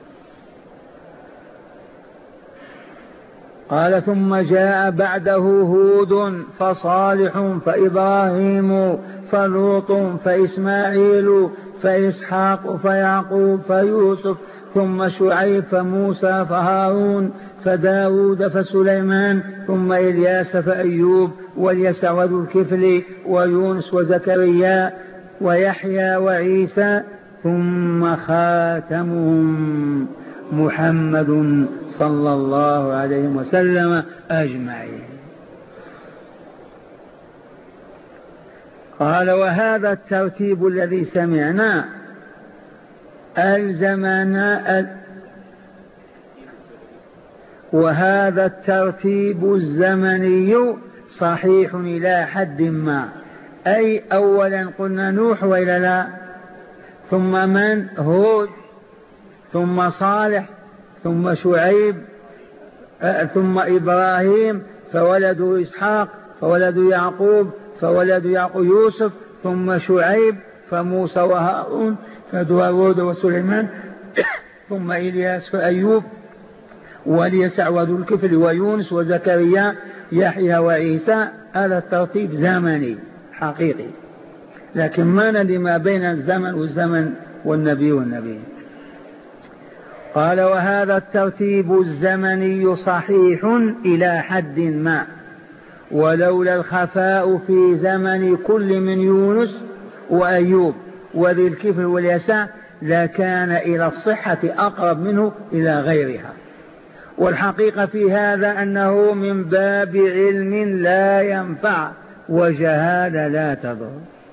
[SPEAKER 1] قال ثم جاء بعده هود فصالح فإبراهيم فلوط فإسماعيل فإسحاق فيعقوب فيوسف ثم شعيب فموسى فهارون فداود فسليمان ثم إلياس فأيوب واليسع وذو الكفل ويونس وزكريا ويحيى وعيسى ثم خاتمهم محمد صلى الله عليه وسلم أجمعين. قال وهذا الترتيب الذي سمعنا ألزمنا وهذا الترتيب الزمني صحيح إلى حد ما، أي أولا قلنا نوح وإلا لا، ثم من؟ هود، ثم صالح، ثم شعيب، ثم إبراهيم فولد إسحاق فولد يعقوب فولد يعقوب يوسف، ثم شعيب فموسى وهارون فداود وسليمان ثم إلياس فأيوب واليسع وذو الكفل ويونس وزكريا يحيى وعيسى. هذا الترتيب زمني حقيقي، لكن ما ندري ما بين الزمن والزمن والنبي والنبي. قال وهذا الترتيب الزمني صحيح إلى حد ما، ولولا الخفاء في زمن كل من يونس وأيوب وذي الكفل واليسع لكان إلى الصحة أقرب منه إلى غيرها. والحقيقة في هذا أنه من باب علم لا ينفع وجهالة لا تضر.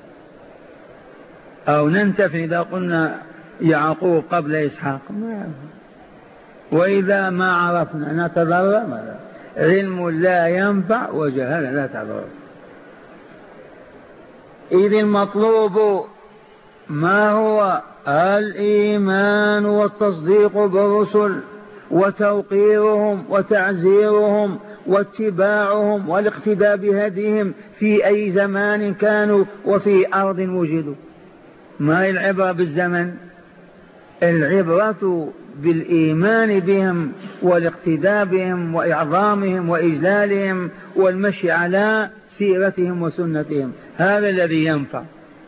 [SPEAKER 1] أو ننتفي إذا قلنا يعقوب قبل إسحاق، وإذا ما عرفنا نتضرر. علم لا ينفع وجهالة لا تضر. إذ المطلوب ما هو؟ الإيمان والتصديق بالرسل وتوقيرهم وتعزيرهم واتباعهم والاقتداء بهديهم في أي زمان كانوا وفي أرض وجدوا. ما هي العبرة بالزمن؟ العبرة بالإيمان بهم والاقتداء بهم وإعظامهم وإجلالهم والمشي على سيرتهم وسنتهم، هذا الذي ينفع.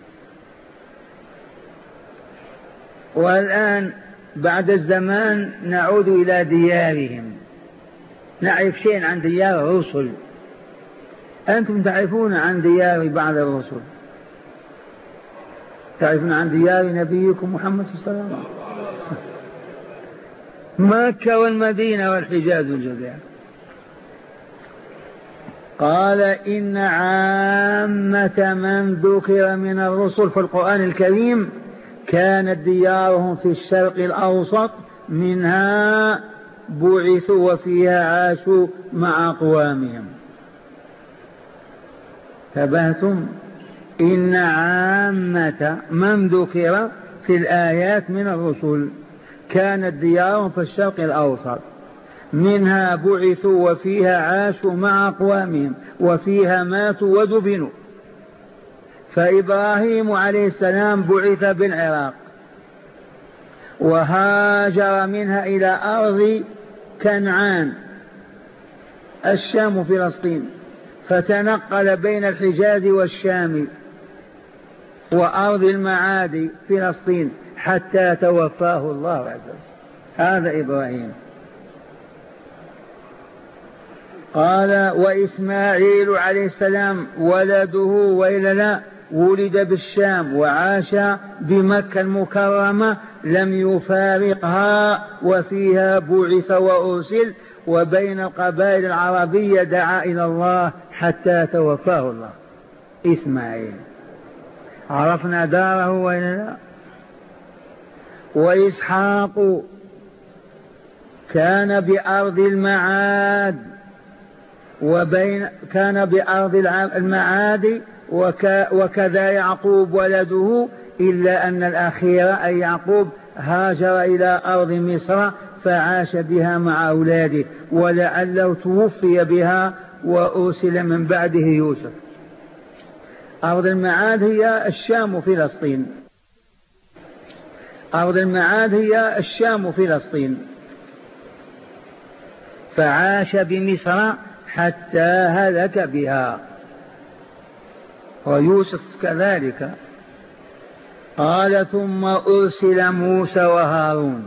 [SPEAKER 1] والآن بعد الزمان نعود إلى ديارهم، نعرف شيء عن ديار الرسل. أنتم تعرفون عن ديار بعض الرسل، تعرفون عن ديار نبيكم محمد صلى الله عليه وسلم، مكة والمدينة والحجاز والجزائر. قال إن عامة من ذكر من الرسل في القرآن الكريم كانت ديارهم في الشرق الأوسط، منها بعثوا وفيها عاشوا مع أقوامهم. تبهتم إن عامة من ذكر في الآيات من الرسل كانت ديارهم في الشرق الأوسط، منها بعثوا وفيها عاشوا مع أقوامهم وفيها ماتوا ودفنوا. فإبراهيم عليه السلام بعث بالعراق وهاجر منها إلى أرض كنعان الشام وفلسطين، فتنقل بين الحجاز والشام وأرض المعاد فلسطين حتى توفاه الله عز وجل. هذا إبراهيم. قال وإسماعيل عليه السلام ولده وإلا ولد بالشام وعاش بمكة المكرمة لم يفارقها وفيها بعث وأرسل، وبين القبائل العربية دعا إلى الله حتى توفاه الله. إسماعيل عرفنا داره وإلا. وإسحاق كان بأرض المعاد كان بأرض المعاد وكذا يعقوب ولده، إلا أن الأخير أي يعقوب هاجر إلى أرض مصر فعاش بها مع أولاده، ولعله توفي بها وأرسل من بعده يوسف. أرض المعاد هي الشام وفلسطين، أرض المعاد هي الشام وفلسطين، فعاش بمصر حتى هلك بها، ويوسف كذلك. قال ثم أرسل موسى وهارون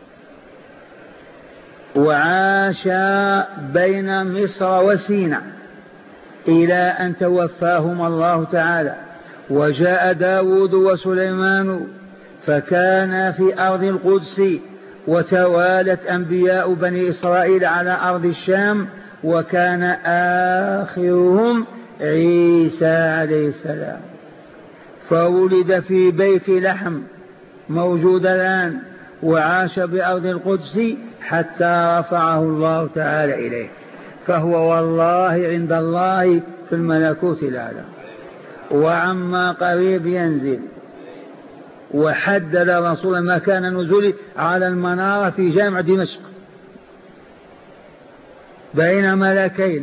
[SPEAKER 1] وعاش بين مصر وسيناء إلى أن توفاهما الله تعالى. وجاء داود وسليمان فكان في أرض القدس، وتوالت أنبياء بني إسرائيل على أرض الشام، وكان آخرهم عيسى عليه السلام، فولد في بيت لحم موجود الآن، وعاش بأرض القدس حتى رفعه الله تعالى إليه، فهو والله عند الله في الملكوت الأعلى. وعما قريب ينزل. وحدد رسول مكان نزوله على المنارة في جامع دمشق بين ملكين.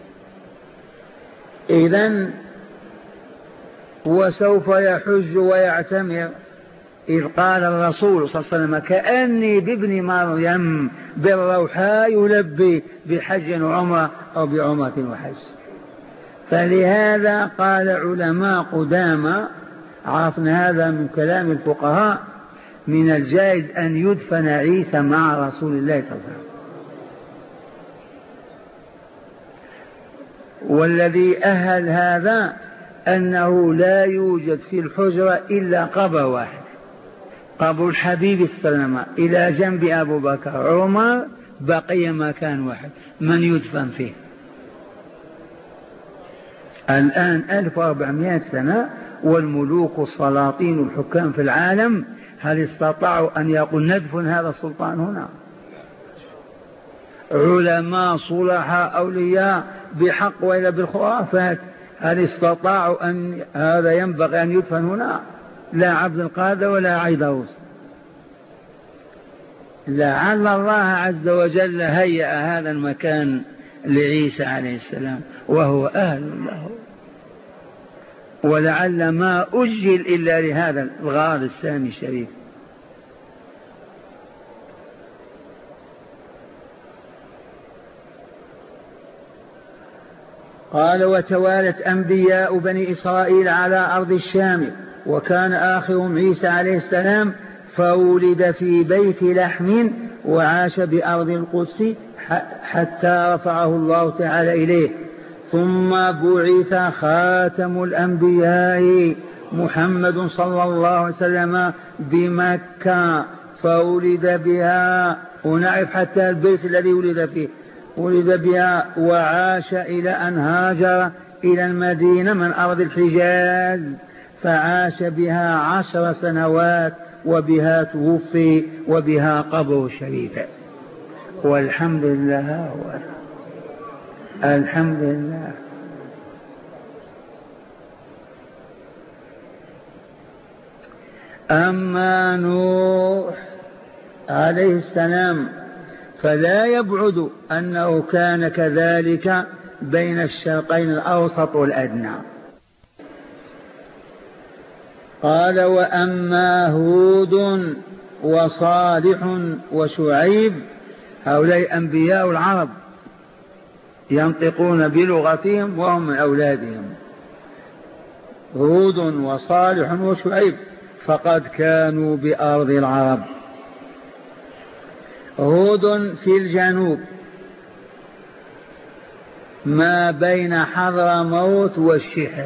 [SPEAKER 1] إذن وسوف يحج ويعتمر، إذ قال الرسول صلى الله عليه وسلم كأني بابن مريم بالروحاء يلبي بحج وعمرة أو بعمرة وحج. فلهذا قال علماء قدامى، عرفنا هذا من كلام الفقهاء، من الجائز أن يدفن عيسى مع رسول الله صلى الله عليه وسلم. والذي أهل هذا أنه لا يوجد في الحجرة إلا قبر واحد، قبر الحبيب صلى الله عليه وسلم إلى جنب أبو بكر عمر، بقي مكان واحد من يدفن فيه. الآن 1400 سنة والملوك والسلاطين والحكام في العالم هل استطاعوا أن يقول ندفن هذا السلطان هنا؟ علماء صلحاء أولياء بحق وإلا بالخرافات هل استطاعوا أن هذا ينبغي أن يدفن هنا؟ لا عبد القادر ولا عيدروس. لعل الله عز وجل هيأ هذا المكان لعيسى عليه السلام وهو أهل له، ولعل ما أجل إلا لهذا الغرض السامي الشريف. قال وتوالت أنبياء بني إسرائيل على أرض الشام، وكان آخرهم عيسى عليه السلام، فولد في بيت لحم وعاش بأرض القدس حتى رفعه الله تعالى إليه. ثم بعث خاتم الأنبياء محمد صلى الله عليه وسلم بمكة فولد بها، ونعرف حتى البيت الذي ولد فيه، ولد بها وعاش إلى أن هاجر إلى المدينة من أرض الحجاز، فعاش بها 10 سنوات، وبها توفي، وبها قبره الشريف. والحمد لله الحمد لله. أما نوح عليه السلام فلا يبعد أنه كان كذلك بين الشرقين الأوسط والأدنى. قال وأما هود وصالح وشعيب هؤلاء أنبياء العرب ينطقون بلغتهم وهم من أولادهم، هود وصالح وشعيب فقد كانوا بأرض العرب. هود في الجنوب ما بين حضرموت والشحر،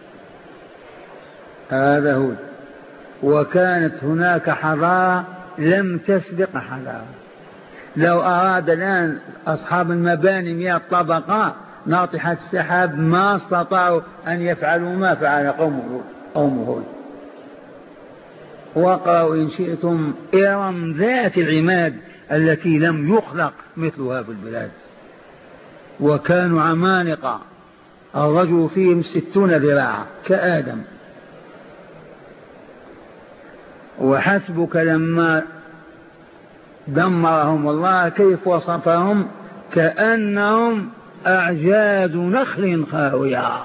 [SPEAKER 1] هذا هود. وكانت هناك حضارة لم تسبق حضارة. لو أراد الآن أصحاب المباني 100 طبقة ناطحة السحاب ما استطاعوا أن يفعلوا ما فعل قوم هود. وقرأوا إن شئتم إرم ذات العماد التي لم يخلق مثلها في البلاد. وكانوا عمالقة، الرجل فيهم 60 ذراعا كآدم. وحسبك لما دمرهم الله كيف وصفهم كأنهم أعجاز نخل خاوية.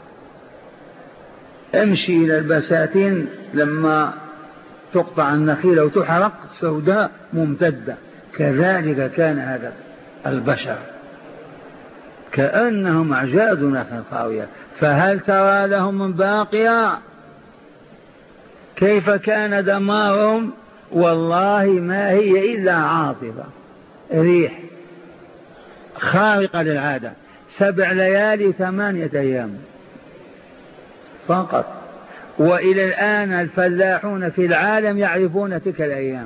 [SPEAKER 1] امشي إلى البساتين لما تقطع النخيل وتحرق سوداء ممتدة، كذلك كان هذا البشر كأنهم أعجاز نخل خاوية. فهل ترى لهم من باقية؟ كيف كان دمارهم؟ والله ما هي إلا عاصفة، ريح خارقة للعادة، 7 ليالي 8 أيام فقط. وإلى الآن الفلاحون في العالم يعرفون تلك الأيام.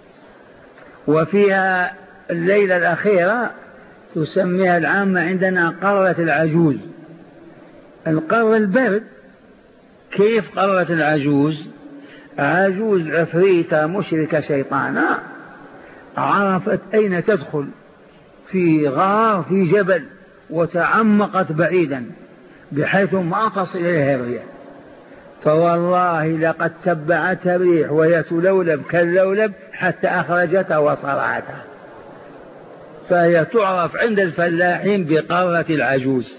[SPEAKER 1] وفيها الليلة الأخيرة تسميها العامة عندنا قرة العجوز، القرة البرد. كيف قرة العجوز؟ عجوز عفريتة مشركة شيطانة عرفت أين تدخل، في غار في جبل، وتعمقت بعيدا بحيث ما تصل إليها الريح. فوالله لقد تبعتها الريح وهي تلولب كاللولب حتى أخرجتها وصرعتها. فهي تعرف عند الفلاحين بقرة العجوز.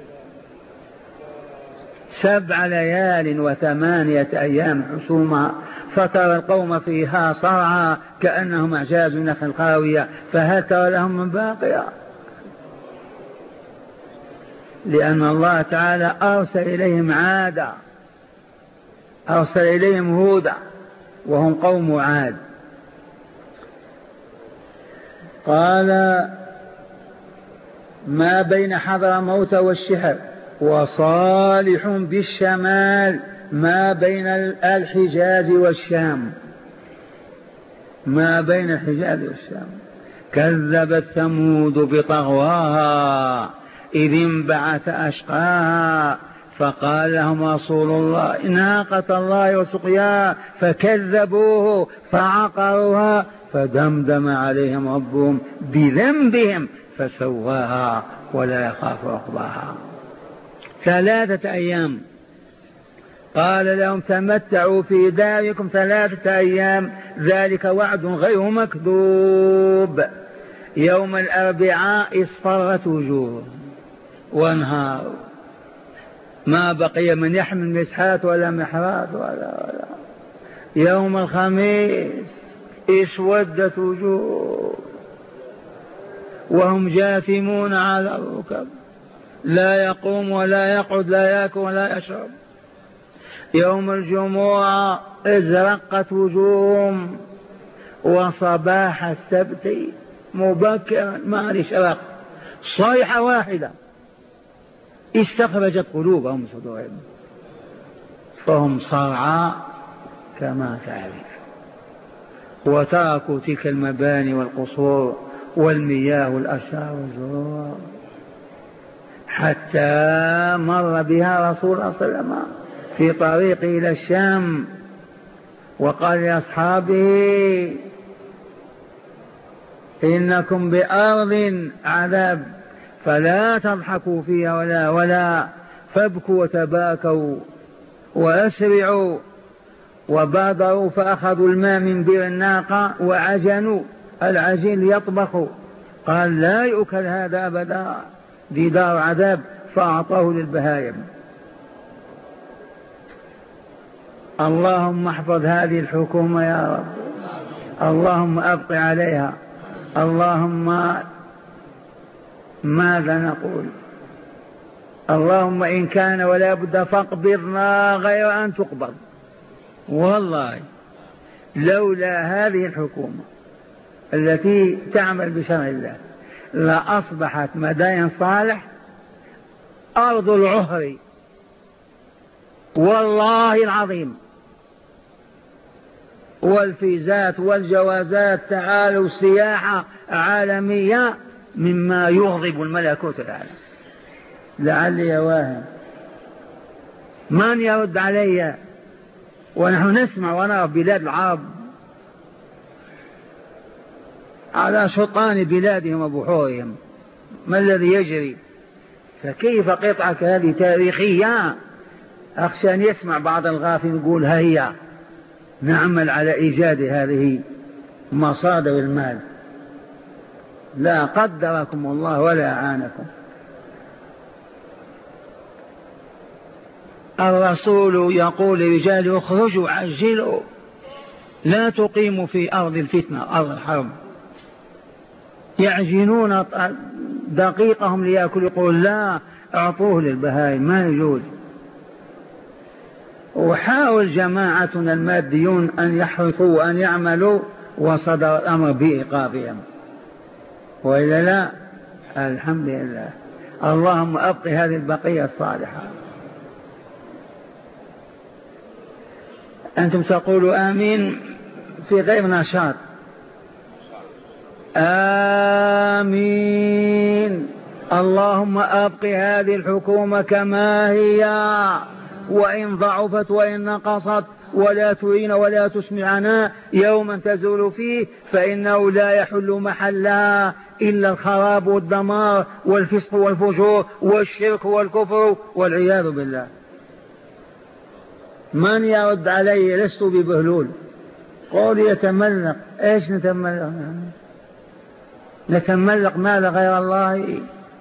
[SPEAKER 1] 7 ليال و8 أيام حسوما، فترى القوم فيها صرعى كأنهم أعجاز نخل خاوية. فهل ترى لهم من باقية؟ لأن الله تعالى أرسل إليهم عادا، أرسل إليهم هودا وهم قوم عاد. قال ما بين حضرموت والشحر، وصالح بالشمال ما بين الحجاز والشام، ما بين الحجاز والشام. كذبت ثمود بطغواها إذ انبعث أشقاها فقال لهم رسول الله ناقة الله وسقياها فكذبوه فعقروها فدمدم عليهم ربهم بذنبهم فسواها ولا يخاف عقباها. 3 أيام قال لهم تمتعوا في داركم 3 أيام، ذلك وعد غير مكذوب. يوم الأربعاء اصفرت وجوه وانهار، ما بقي من يحمل مسحات ولا محرات ولا. يوم الخميس اسودت وجوه وهم جاثمون على الركب، لا يقوم ولا يقعد، لا يأكل ولا يشرب. يوم الجمعة ازرقت وجوههم، وصباح السبت مبكرا ما لشرق صيحة واحدة استخرجت قلوبهم صدورهم، فهم صرعى كما تعرف. وتركوا تلك المباني والقصور والمياه والأشجار والزهور حتى مر بها رسول الله صلى الله عليه وسلم في طريقه إلى الشام وقال لأصحابه إنكم بأرض عذاب فلا تضحكوا فيها ولا فابكوا وتباكوا وأسرعوا وبادروا فأخذوا الماء من بئر الناقة وعجنوا العجين ليطبخوا، قال لا يؤكل هذا أبدا، دي دار عذاب، فأعطاه للبهائم. اللهم احفظ هذه الحكومة يا رب، اللهم أبق عليها. اللهم ماذا نقول؟ اللهم إن كان ولا بد فاقبضنا غير أن تقبض. والله لولا هذه الحكومة التي تعمل بشرع الله لأصبحت مداين صالح أرض العهر، والله العظيم. والفيزات والجوازات تعالوا سياحة عالمية مما يغضب الملكوت العالم. لعلي واهم، من يرد علي؟ ونحن نسمع ونرى بلاد العرب على شطان بلادهم وبحورهم ما الذي يجري، فكيف قطعة هذه تاريخية؟ أخشى أن يسمع بعض الغافل يقول هيا نعمل على إيجاد هذه مصادر المال. لا قدركم الله ولا أعانكم. الرسول يقول لرجال اخرجوا عجلوا، لا تقيموا في أرض الفتنة أرض الحرب. يعجنون دقيقهم ليأكلوا، يقول لا أعطوه للبهائم، ما يجوز. وحاول جماعتنا الماديون أن يحرثوا وأن يعملوا، وصدر الأمر بإيقافهم، وإلا لا. الحمد لله. اللهم أبق هذه البقية الصالحة. أنتم تقولوا آمين في غير نشاط. آمين. اللهم أبق هذه الحكومة كما هي، وإن ضعفت وإن نقصت، ولا تعين ولا تسمعنا يوما تزول فيه، فإنه لا يحل محلها إلا الخراب والدمار والفسق والفجور والشرك والكفر والعياذ بالله. من يرد علي؟ لست ببهلول. قول يتملق، ايش نتملق؟ نتملق ماذا غير الله؟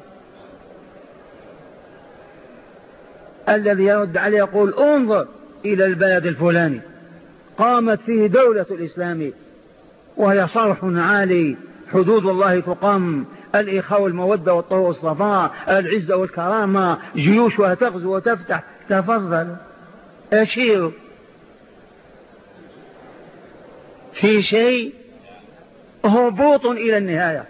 [SPEAKER 1] الذي يرد عليه يقول انظر إلى البلد الفلاني قامت فيه دولة الإسلام وهي صرح عالي، حدود الله تقام، الإخاء والمودة والطهر والصفاء، العزة والكرامة، جيوشها تغزو وتفتح. تفضل أشير في شيء، هبوط إلى النهاية.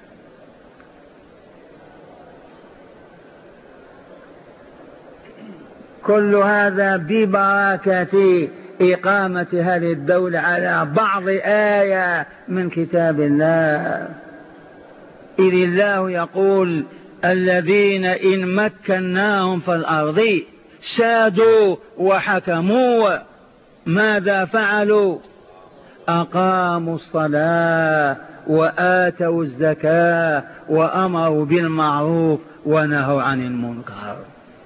[SPEAKER 1] كل هذا ببركة إقامة هذه الدولة على بعض آية من كتاب الله. إذ الله يقول الذين إن مكناهم في الأرض سادوا وحكموا، ماذا فعلوا؟ أقاموا الصلاة وآتوا الزكاة وأمروا بالمعروف ونهوا عن المنكر.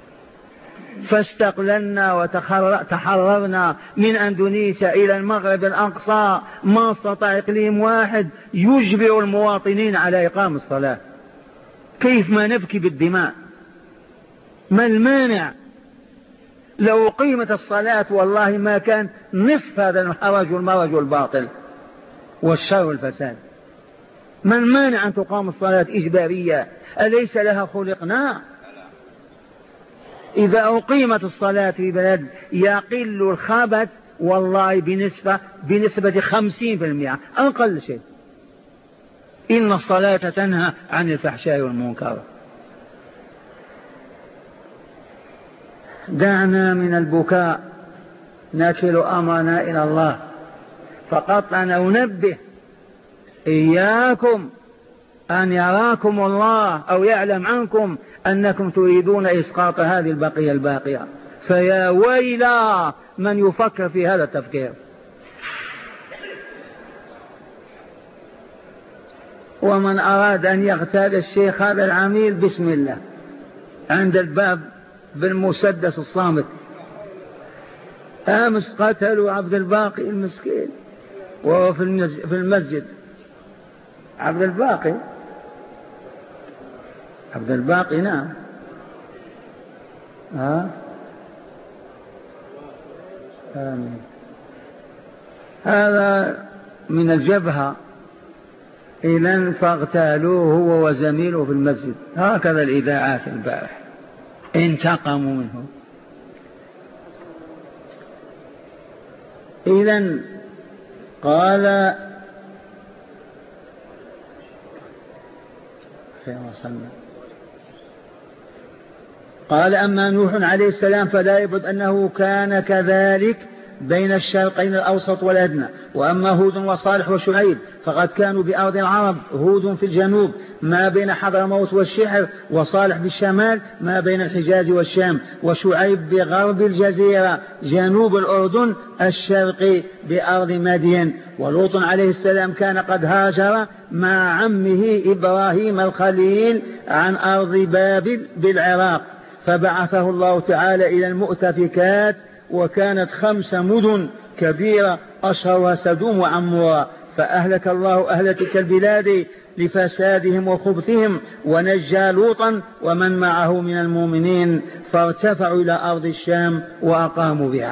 [SPEAKER 1] فاستقللنا وتحررنا من أندونيسيا إلى المغرب الأقصى، ما استطاع إقليم واحد يجبر المواطنين على إقام الصلاة. كيف ما نبكي بالدماء؟ ما المانع؟ لو قيمت الصلاة والله ما كان نصف هذا الحرج والمرج والباطل والشر والفساد. ما المانع أن تقام الصلاة إجبارية؟ أليس لها خلقنا؟ إذا أقيمت الصلاة في بلد يقل الخبث والله بنسبة 50%، أقل شيء. إن الصلاة تنهى عن الفحشاء والمنكر. دعنا من البكاء، نكل أمرنا إلى الله. فقط أنا أنبه إياكم أن يراكم الله أو يعلم عنكم أنكم تريدون إسقاط هذه البقية الباقية، فيا ويلا من يفكر في هذا التفكير. ومن أراد أن يغتال الشيخ هذا العميل بسم الله، عند الباب بالمسدس الصامت. أمس قتلوا عبد الباقي المسكين وهو في المسجد. عبد الباقي نعم. آمين. هذا من الجبهة. إذن فاغتالوه هو وزميله في المسجد. هكذا الإذاعات البارح انتقموا منه. إذن قال أما نوح عليه السلام فلا يبد أنه كان كذلك بين الشرقين الأوسط والأدنى. وأما هود وصالح وشعيب فقد كانوا بأرض العرب، هود في الجنوب ما بين حضرموت والشحر، وصالح بالشمال ما بين الحجاز والشام، وشعيب بغرب الجزيرة جنوب الأردن الشرقي بأرض مدين. ولوط عليه السلام كان قد هاجر مع عمه إبراهيم الخليل عن أرض بابل بالعراق، فبعثه الله تعالى إلى المؤتفكات، وكانت 5 مدن كبيرة أشهرها سدوم وعمورة، فأهلك الله أهل تلك البلاد لفسادهم وخبثهم، ونجى لوطا ومن معه من المؤمنين، فارتفعوا إلى أرض الشام وأقاموا بها.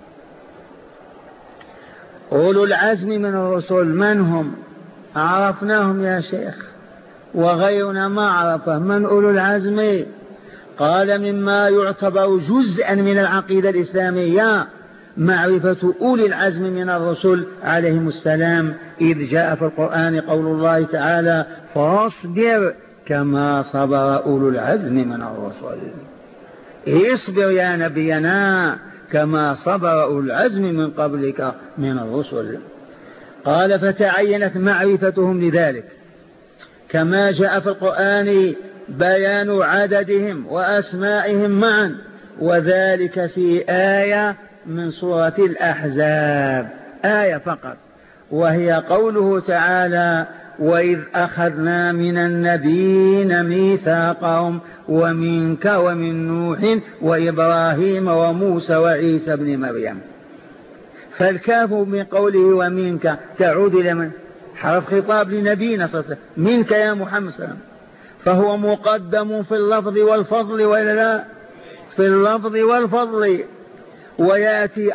[SPEAKER 1] أولو العزم من الرسل من هم؟ عرفناهم يا شيخ، وغيرنا ما عرفه. من أولو العزم؟ قال مما يعتبر جزءا من العقيدة الإسلامية معرفة أولي العزم من الرسل عليهم السلام، إذ جاء في القرآن قول الله تعالى فاصبر كما صبر أولو العزم من الرسل. اصبر يا نبينا كما صبر أولو العزم من قبلك من الرسل. قال فتعينت معرفتهم لذلك، كما جاء في القرآن بيان عددهم وأسمائهم معا، وذلك في آية من سورة الأحزاب، آية فقط، وهي قوله تعالى وإذ أخذنا من النبيين ميثاقهم ومنك ومن نوح وإبراهيم وموسى وعيسى بن مريم. فالكاف من قوله ومنك تعود إلى من؟ حرف خطاب لنبينا صلى الله عليه وسلم، منك يا محمد صلى الله عليه وسلم، فهو مقدم في اللفظ والفضل ولا لا؟ في اللفظ والفضل. ويأتي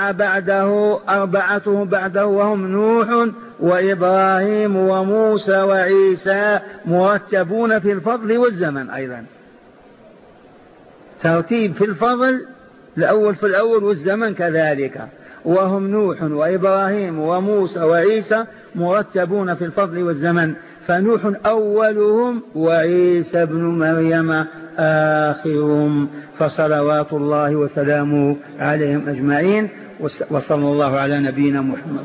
[SPEAKER 1] أربعته بعده وهم نوح وإبراهيم وموسى وعيسى مرتبون في الفضل والزمن أيضا، ترتيب في الفضل الأول في الأول والزمن كذلك، وهم نوح وإبراهيم وموسى وعيسى مرتبون في الفضل والزمن، فنوح أولهم وعيسى بن مريم آخرهم، فصلوات الله وسلامه عليهم أجمعين، وصلى الله على نبينا محمد.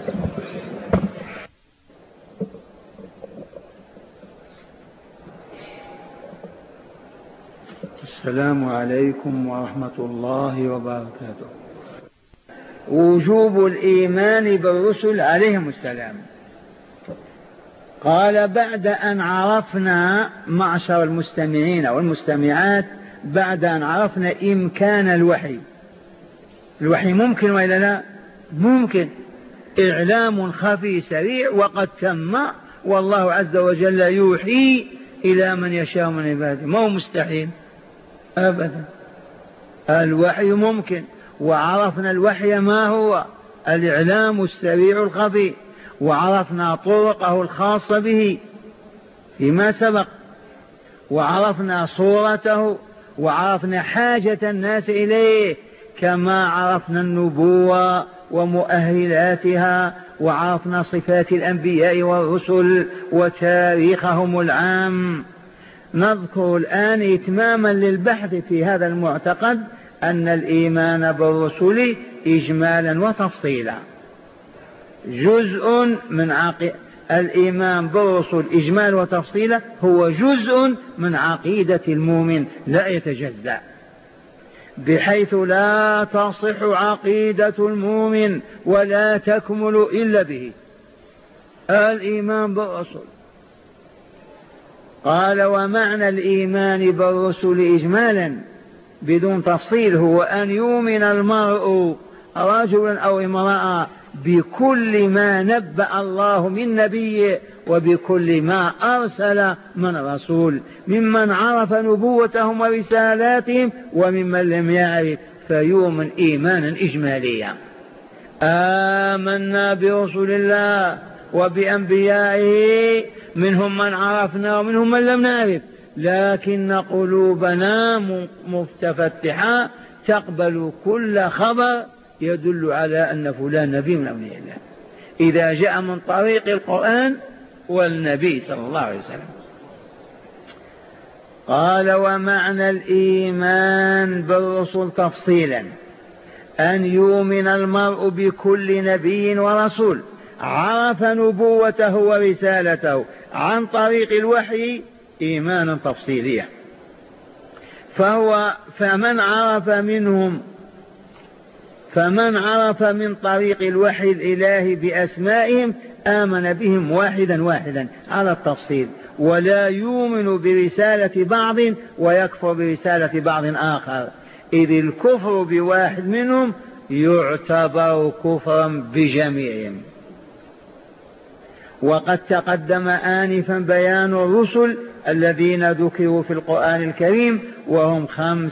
[SPEAKER 1] السلام عليكم ورحمة الله وبركاته. وجوب الإيمان بالرسل عليهم السلام. قال بعد أن عرفنا معشر المستمعين والمستمعات، بعد أن عرفنا إمكان الوحي ممكن وإلا لا؟ ممكن، إعلام خفي سريع وقد تم، والله عز وجل يوحي إلى من يشاء من عباده، ما هو مستحيل أبدا. الوحي ممكن، وعرفنا الوحي ما هو؟ الإعلام السريع الخفي، وعرفنا طرقه الخاصة به فيما سبق، وعرفنا صورته، وعرفنا حاجة الناس إليه، كما عرفنا النبوة ومؤهلاتها، وعرفنا صفات الأنبياء والرسل وتاريخهم العام. نذكر الآن إتماما للبحث في هذا المعتقد أن الإيمان بالرسل إجمالا وتفصيلا جزء من الإيمان بالرسل إجمال وتفصيلا هو جزء من عقيدة المؤمن لا يتجزأ، بحيث لا تصح عقيدة المؤمن ولا تكمل إلا به، الإيمان بالرسل. قال ومعنى الإيمان بالرسل إجمالا بدون تفصيل هو أن يؤمن المرء رجلا أو امرأة بكل ما نبأ الله من نبي وبكل ما أرسل من رسول ممن عرف نبوتهم ورسالاتهم وممن لم يعرف فيؤمن إيمانا إجماليا. آمنا برسل الله وبأنبيائه منهم من عرفنا ومنهم من لم نعرف لكن قلوبنا مفتحة تقبل كل خبر يدل على أن فلان نبي من أولياء الله إذا جاء من طريق القرآن والنبي صلى الله عليه وسلم. قال ومعنى الإيمان بالرسل تفصيلا أن يؤمن المرء بكل نبي ورسول عرف نبوته ورسالته عن طريق الوحي إيمانا تفصيليا فمن عرف من طريق الوحي الإلهي بأسمائهم آمن بهم واحدا واحدا على التفصيل ولا يؤمن برسالة بعض ويكفر برسالة بعض آخر إذ الكفر بواحد منهم يعتبر كفرا بجميعهم. وقد تقدم آنفا بيان الرسل الذين ذكروا في القرآن الكريم وهم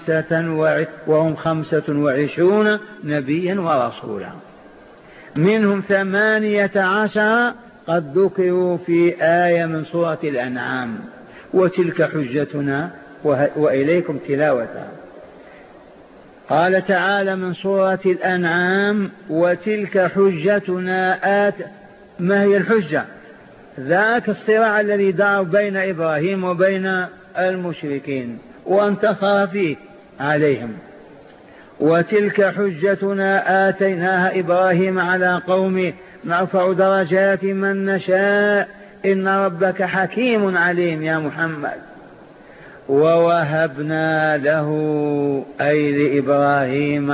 [SPEAKER 1] 25 نبيا ورسولا منهم 18 قد ذكروا في آية من سورة الأنعام وتلك حجتنا وإليكم تلاوتها. قال تعالى من سورة الأنعام وتلك حجتنا ما هي الحجة؟ ذاك الصراع الذي دار بين إبراهيم وبين المشركين وانتصر فيه عليهم. وتلك حجتنا آتيناها إبراهيم على قومه نرفع درجات من نشاء إن ربك حكيم عليم يا محمد. ووهبنا له أي لإبراهيم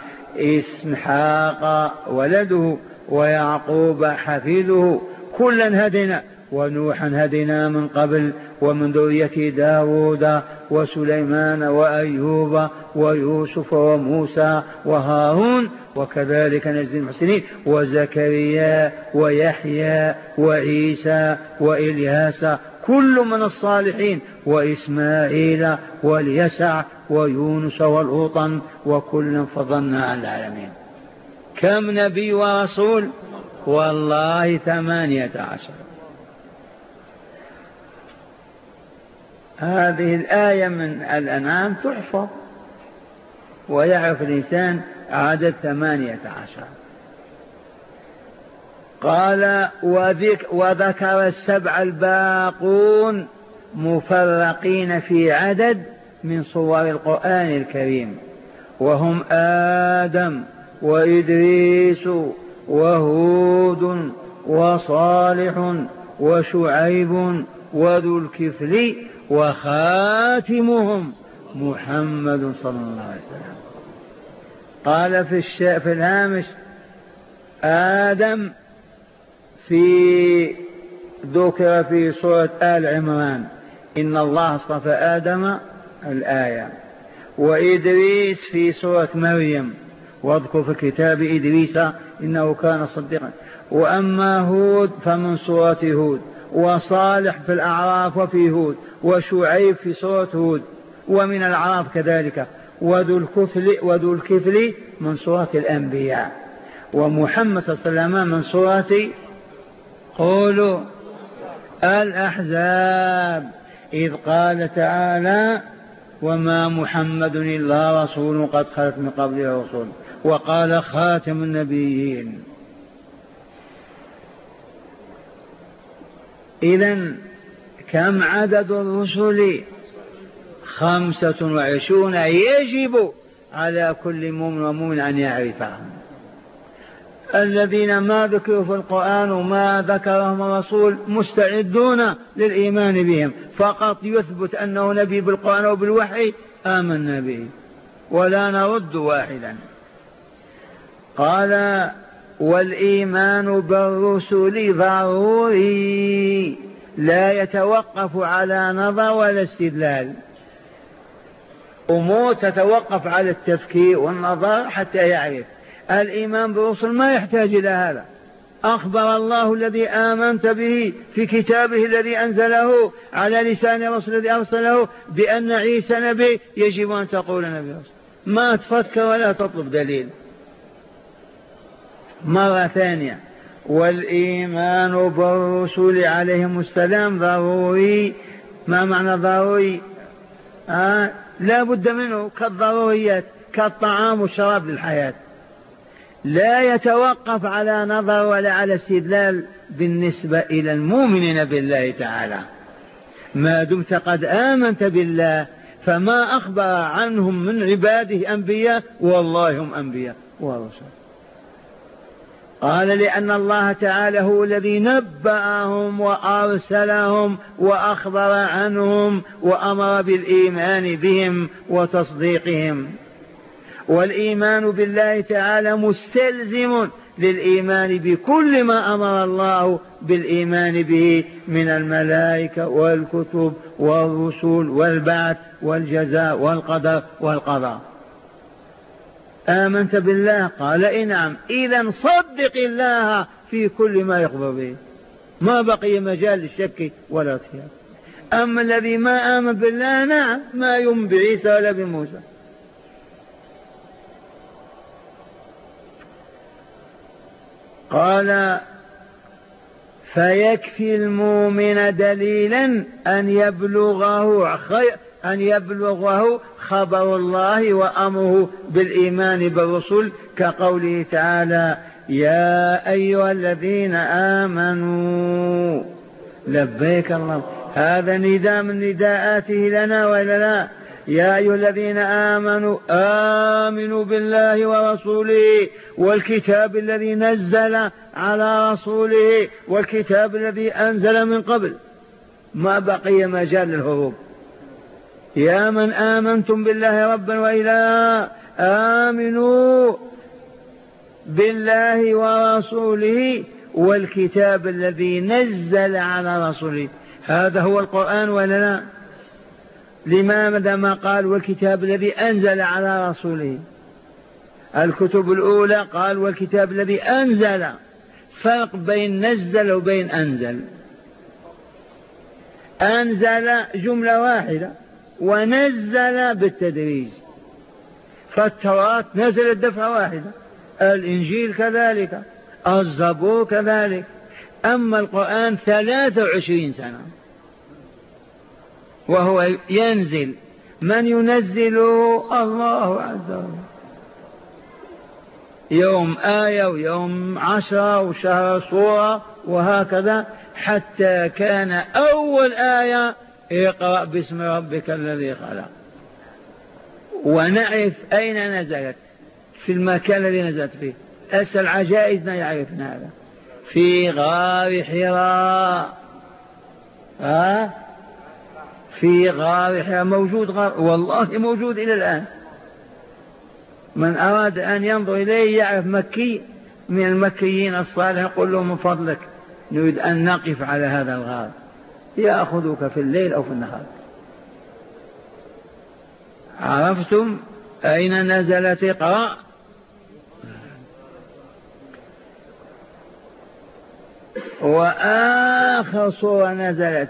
[SPEAKER 1] إسحاق ولده ويعقوب حفيده كلا هدنا ونوحا هدنا من قبل ومن ذريته داود وسليمان وأيوب ويوسف وموسى وهارون وكذلك نجزي المحسنين وزكريا ويحيى وعيسى وإلياس كل من الصالحين وإسماعيل واليسع ويونس واللوطا وكلا فضلنا على العالمين. كم نبي ورسول؟ والله 18. هذه الآية من الأنعام تحفظ ويعرف الإنسان عدد 18. قال وذكر 7 الباقون مفرقين في عدد من صور القرآن الكريم وهم آدم وإدريس وهود وصالح وشعيب وذو الكفل وخاتمهم محمد صلى الله عليه وسلم. قال في الهامش آدم ذكر في سورة آل عمران إن الله اصطفى آدم الآية وإدريس في سورة مريم واذكر في الكتاب إدريس إنه كان صديقا. وأما هود فمن سورة هود وصالح في الأعراف وفي هود وشعيب في سورة هود ومن الأعراف كذلك وذو الكفل من سورة الأنبياء ومحمد صلى الله عليه وسلم من سورة قولوا الأحزاب إذ قال تعالى وما محمد إلا رسول قد خلت من قبله رسول وقال خاتم النبيين. إذن كم عدد الرسل؟ 25 يجب على كل مؤمن ومؤمن أن يعرفهم. الذين ما ذكروا في القرآن وما ذكرهم الرسول مستعدون للإيمان بهم فقط يثبت أنه نبي بالقرآن وبالوحي آمنا به ولا نرد واحدا. قال والإيمان بالرسل ضروري لا يتوقف على نظر ولا استدلال. أمور تتوقف على التفكير والنظر حتى يعرف الإيمان بالرسل ما يحتاج إلى هذا. أخبر الله الذي آمنت به في كتابه الذي أنزله على لسان الرسول الذي أرسله بأن عيسى نبي، يجب أن تقول نبي رسول، ما تفكر ولا تطلب دليل. مرة ثانية، والإيمان بالرسل عليهم السلام ضروري. ما معنى ضروري؟ لا بد منه كالضروريات، كالطعام والشراب للحياة، لا يتوقف على نظر ولا على استدلال بالنسبة إلى المؤمنين بالله تعالى. ما دمت قد آمنت بالله فما أخبر عنهم من عباده أنبياء، والله هم أنبياء ورسل. قال لأن الله تعالى هو الذي نبأهم وأرسلهم وأخبر عنهم وأمر بالإيمان بهم وتصديقهم. والإيمان بالله تعالى مستلزم للإيمان بكل ما أمر الله بالإيمان به من الملائكة والكتب والرسل والبعث والجزاء والقدر والقضاء. آمنت بالله؟ قال نعم. إذن صدق الله في كل ما يخبر به، ما بقي مجال للشك ولا ارتياب. أما الذي ما آمن بالله نعم، ما يؤمن بعيسى ولا بموسى. قال فيكفي المؤمن دليلا أن يبلغه خبر الله وأمره بالإيمان بالرسل، كقوله تعالى يا أيها الذين آمنوا. لبيك الله، هذا نداء من نداءاته لنا وإلا لا؟ يا أيها الذين آمنوا آمنوا بالله ورسوله والكتاب الذي نزل على رسوله والكتاب الذي أنزل من قبل. ما بقي مجال للهروب. يا من آمنتم بالله ربا وإلها آمنوا بالله ورسوله والكتاب الذي نزل على رسوله. هذا هو القرآن ولا لا؟ لماذا ما قال والكتاب الذي أنزل على رسوله؟ الكتب الأولى قال والكتاب الذي أنزل. فرق بين نزل وبين أنزل. أنزل جملة واحدة ونزل بالتدريج. فالتوراة نزلت دفعة واحدة، الإنجيل كذلك، الزبور كذلك. أما القرآن 23 سنة وهو ينزل. من ينزله؟ الله عز وجل. يوم آية ويوم 10 وشهر صورة وهكذا، حتى كان أول آية اقرأ باسم ربك الذي خلق. ونعرف أين نزلت، في المكان الذي نزلت فيه. أسأل عجائزنا يعرفنا هذا، في غار حراء. في غار حراء موجود غار، والله موجود إلى الآن. من أراد أن ينظر إليه يعرف مكي من المكيين الصالحين قل له من فضلك نريد أن نقف على هذا الغار، يأخذك في الليل أو في النهار. عرفتم أين نزلت؟ اقرأ. وآخر صورة نزلت،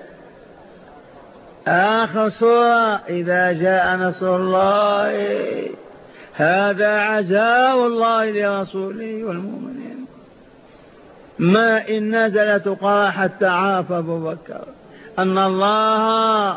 [SPEAKER 1] آخر صورة إذا جاء نصر الله. هذا عزاء الله لرسوله والمؤمنين. ما إن نزل تقرأ حتى عاف أبو بكر أن الله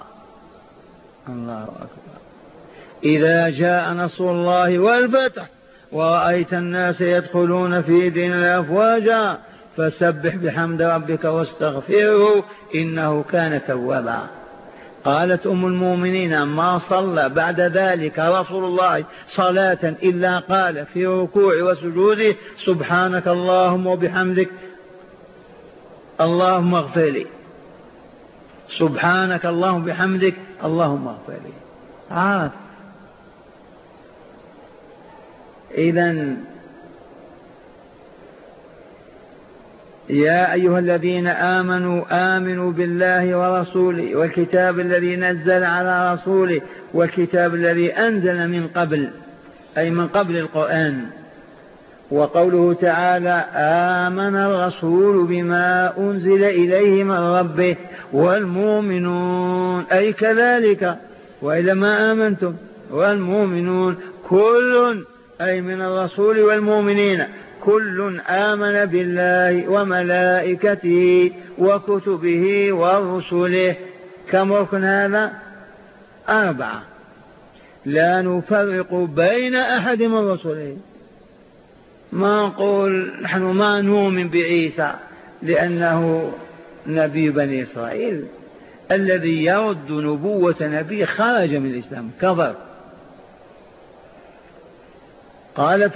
[SPEAKER 1] أكبر إذا جاء نصر الله والفتح ورأيت الناس يدخلون في دين الله أفواجا فسبح بحمد ربك واستغفره إنه كان توابا. قالت أم المؤمنين ما صلى بعد ذلك رسول الله صلاة إلا قال في ركوع وسجوده سبحانك اللهم وبحمدك اللهم اغفر لي، سبحانك اللهم بحمدك اللهم اغفر لي. عارف. إذن يا أيها الذين آمنوا آمنوا بالله ورسوله والكتاب الذي نزل على رسوله والكتاب الذي أنزل من قبل، أي من قبل القرآن، وقوله تعالى آمن الرسول بما أنزل إليه من ربه والمؤمنون، أي كذلك وإلا ما آمنتم. والمؤمنون كل أي من الرسول والمؤمنين كل آمن بالله وملائكته وكتبه ورسله. كم ركن هذا؟ 4. لا نفرق بين أحد من رسله. ما نقول نحن ما نؤمن بعيسى لأنه نبي بني إسرائيل. الذي يرد نبوة نبي خرج من الإسلام، كفر. قال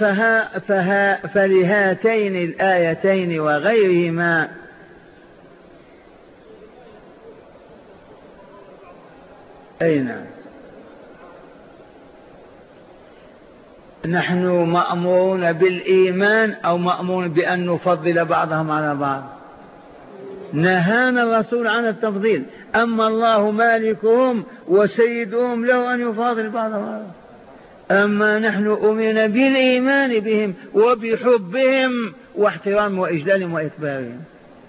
[SPEAKER 1] فلهاتين الآيتين وغيرهما أين نحن مأمورون بالإيمان أو مأمورون بأن نفضل بعضهم على بعض؟ نهانا الرسول عن التفضيل، أما الله مالكهم وسيدهم له أن يفاضل بعضهم على بعض. أما نحن أمرنا بالإيمان بهم وبحبهم واحترام وإجلالهم وإكبارهم.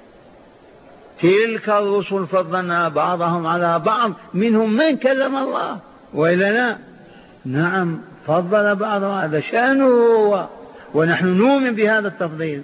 [SPEAKER 1] تلك الرسل فضلنا بعضهم على بعض، منهم من كلم الله وإلا لا؟ نعم، فضل بعضهم، هذا شأنه هو، ونحن نؤمن بهذا التفضيل.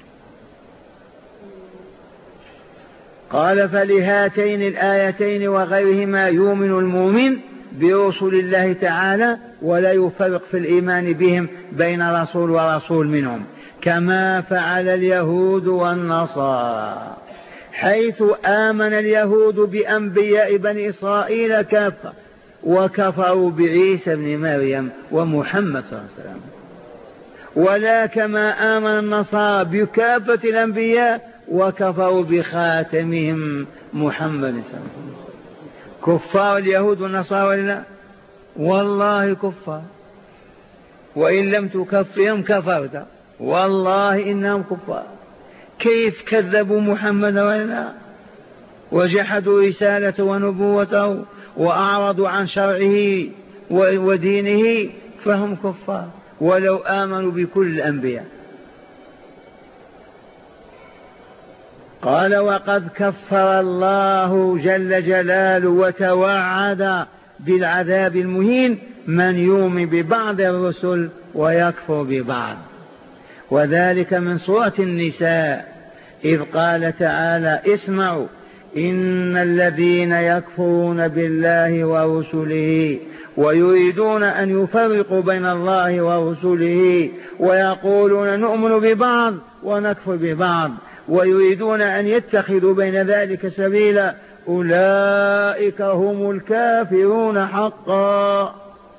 [SPEAKER 1] قال فلهاتين الآيتين وغيرهما يؤمن المؤمن برسل الله تعالى ولا يفرق في الإيمان بهم بين رسول ورسول منهم، كما فعل اليهود والنصارى، حيث آمن اليهود بأنبياء بني إسرائيل كافة وكفروا بعيسى بن مريم ومحمد صلى الله عليه وسلم، ولا كما آمن النصارى بكافة الأنبياء وكفروا بخاتمهم محمد صلى الله عليه وسلم. كفار اليهود والنصارى ولا؟ والله كفار، وإن لم تكفرهم كفرت، والله إنهم كفار. كيف كذبوا محمد ولا؟ وجحدوا رسالته ونبوته وأعرضوا عن شرعه ودينه، فهم كفار ولو آمنوا بكل الأنبياء. قال وقد كفر الله جل جلاله وتوعد بالعذاب المهين من يؤمن ببعض الرسل ويكفر ببعض، وذلك من سورة النساء إذ قال تعالى اسمعوا إن الذين يكفرون بالله ورسله ويريدون أن يفرقوا بين الله ورسله ويقولون نؤمن ببعض ونكفر ببعض ويريدون أن يتخذوا بين ذلك سبيلا أولئك هم الكافرون حقا،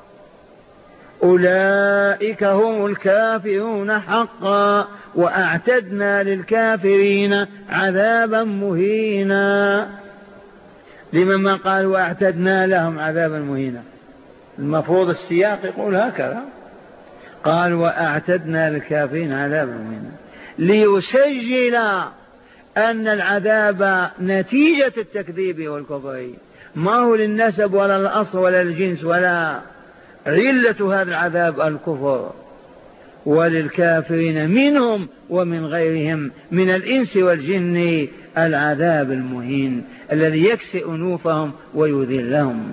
[SPEAKER 1] أولئك هم الكافرون حقا وأعتدنا للكافرين عذابا مهينا. لمن ما قال وأعتدنا لهم عذابا مهينا؟ المفروض السياق يقول هكذا، قال وأعتدنا للكافرين عذابا مهينا ليسجل أن العذاب نتيجة التكذيب والكفر، ما هو للنسب ولا الأصل ولا الجنس ولا علة هذا العذاب الكفر، وللكافرين منهم ومن غيرهم من الإنس والجن العذاب المهين الذي يكسئ أنوفهم ويذلهم.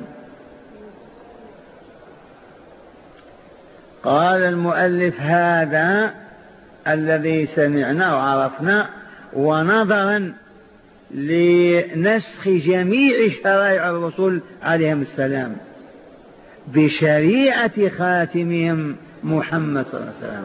[SPEAKER 1] قال المؤلف هذا الذي سمعنا وعرفنا، ونظرا لنسخ جميع شرائع الرسل عليهم السلام بشريعة خاتمهم محمد صلى الله عليه وسلم،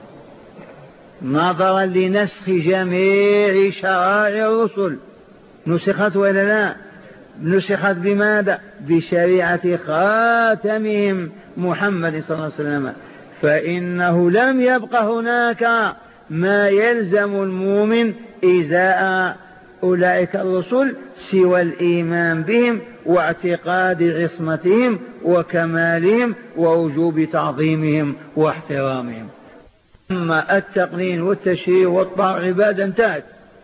[SPEAKER 1] نظرا لنسخ جميع شرائع الرسل، نسخت ولا لا؟ نسخت بماذا؟ بشريعة خاتمهم محمد صلى الله عليه وسلم، فإنه لم يبق هناك ما يلزم المؤمن إزاء أولئك الرسل سوى الإيمان بهم واعتقاد عصمتهم وكمالهم ووجوب تعظيمهم واحترامهم. أما التقنين والتشريع والطاعة عبادة انتهت،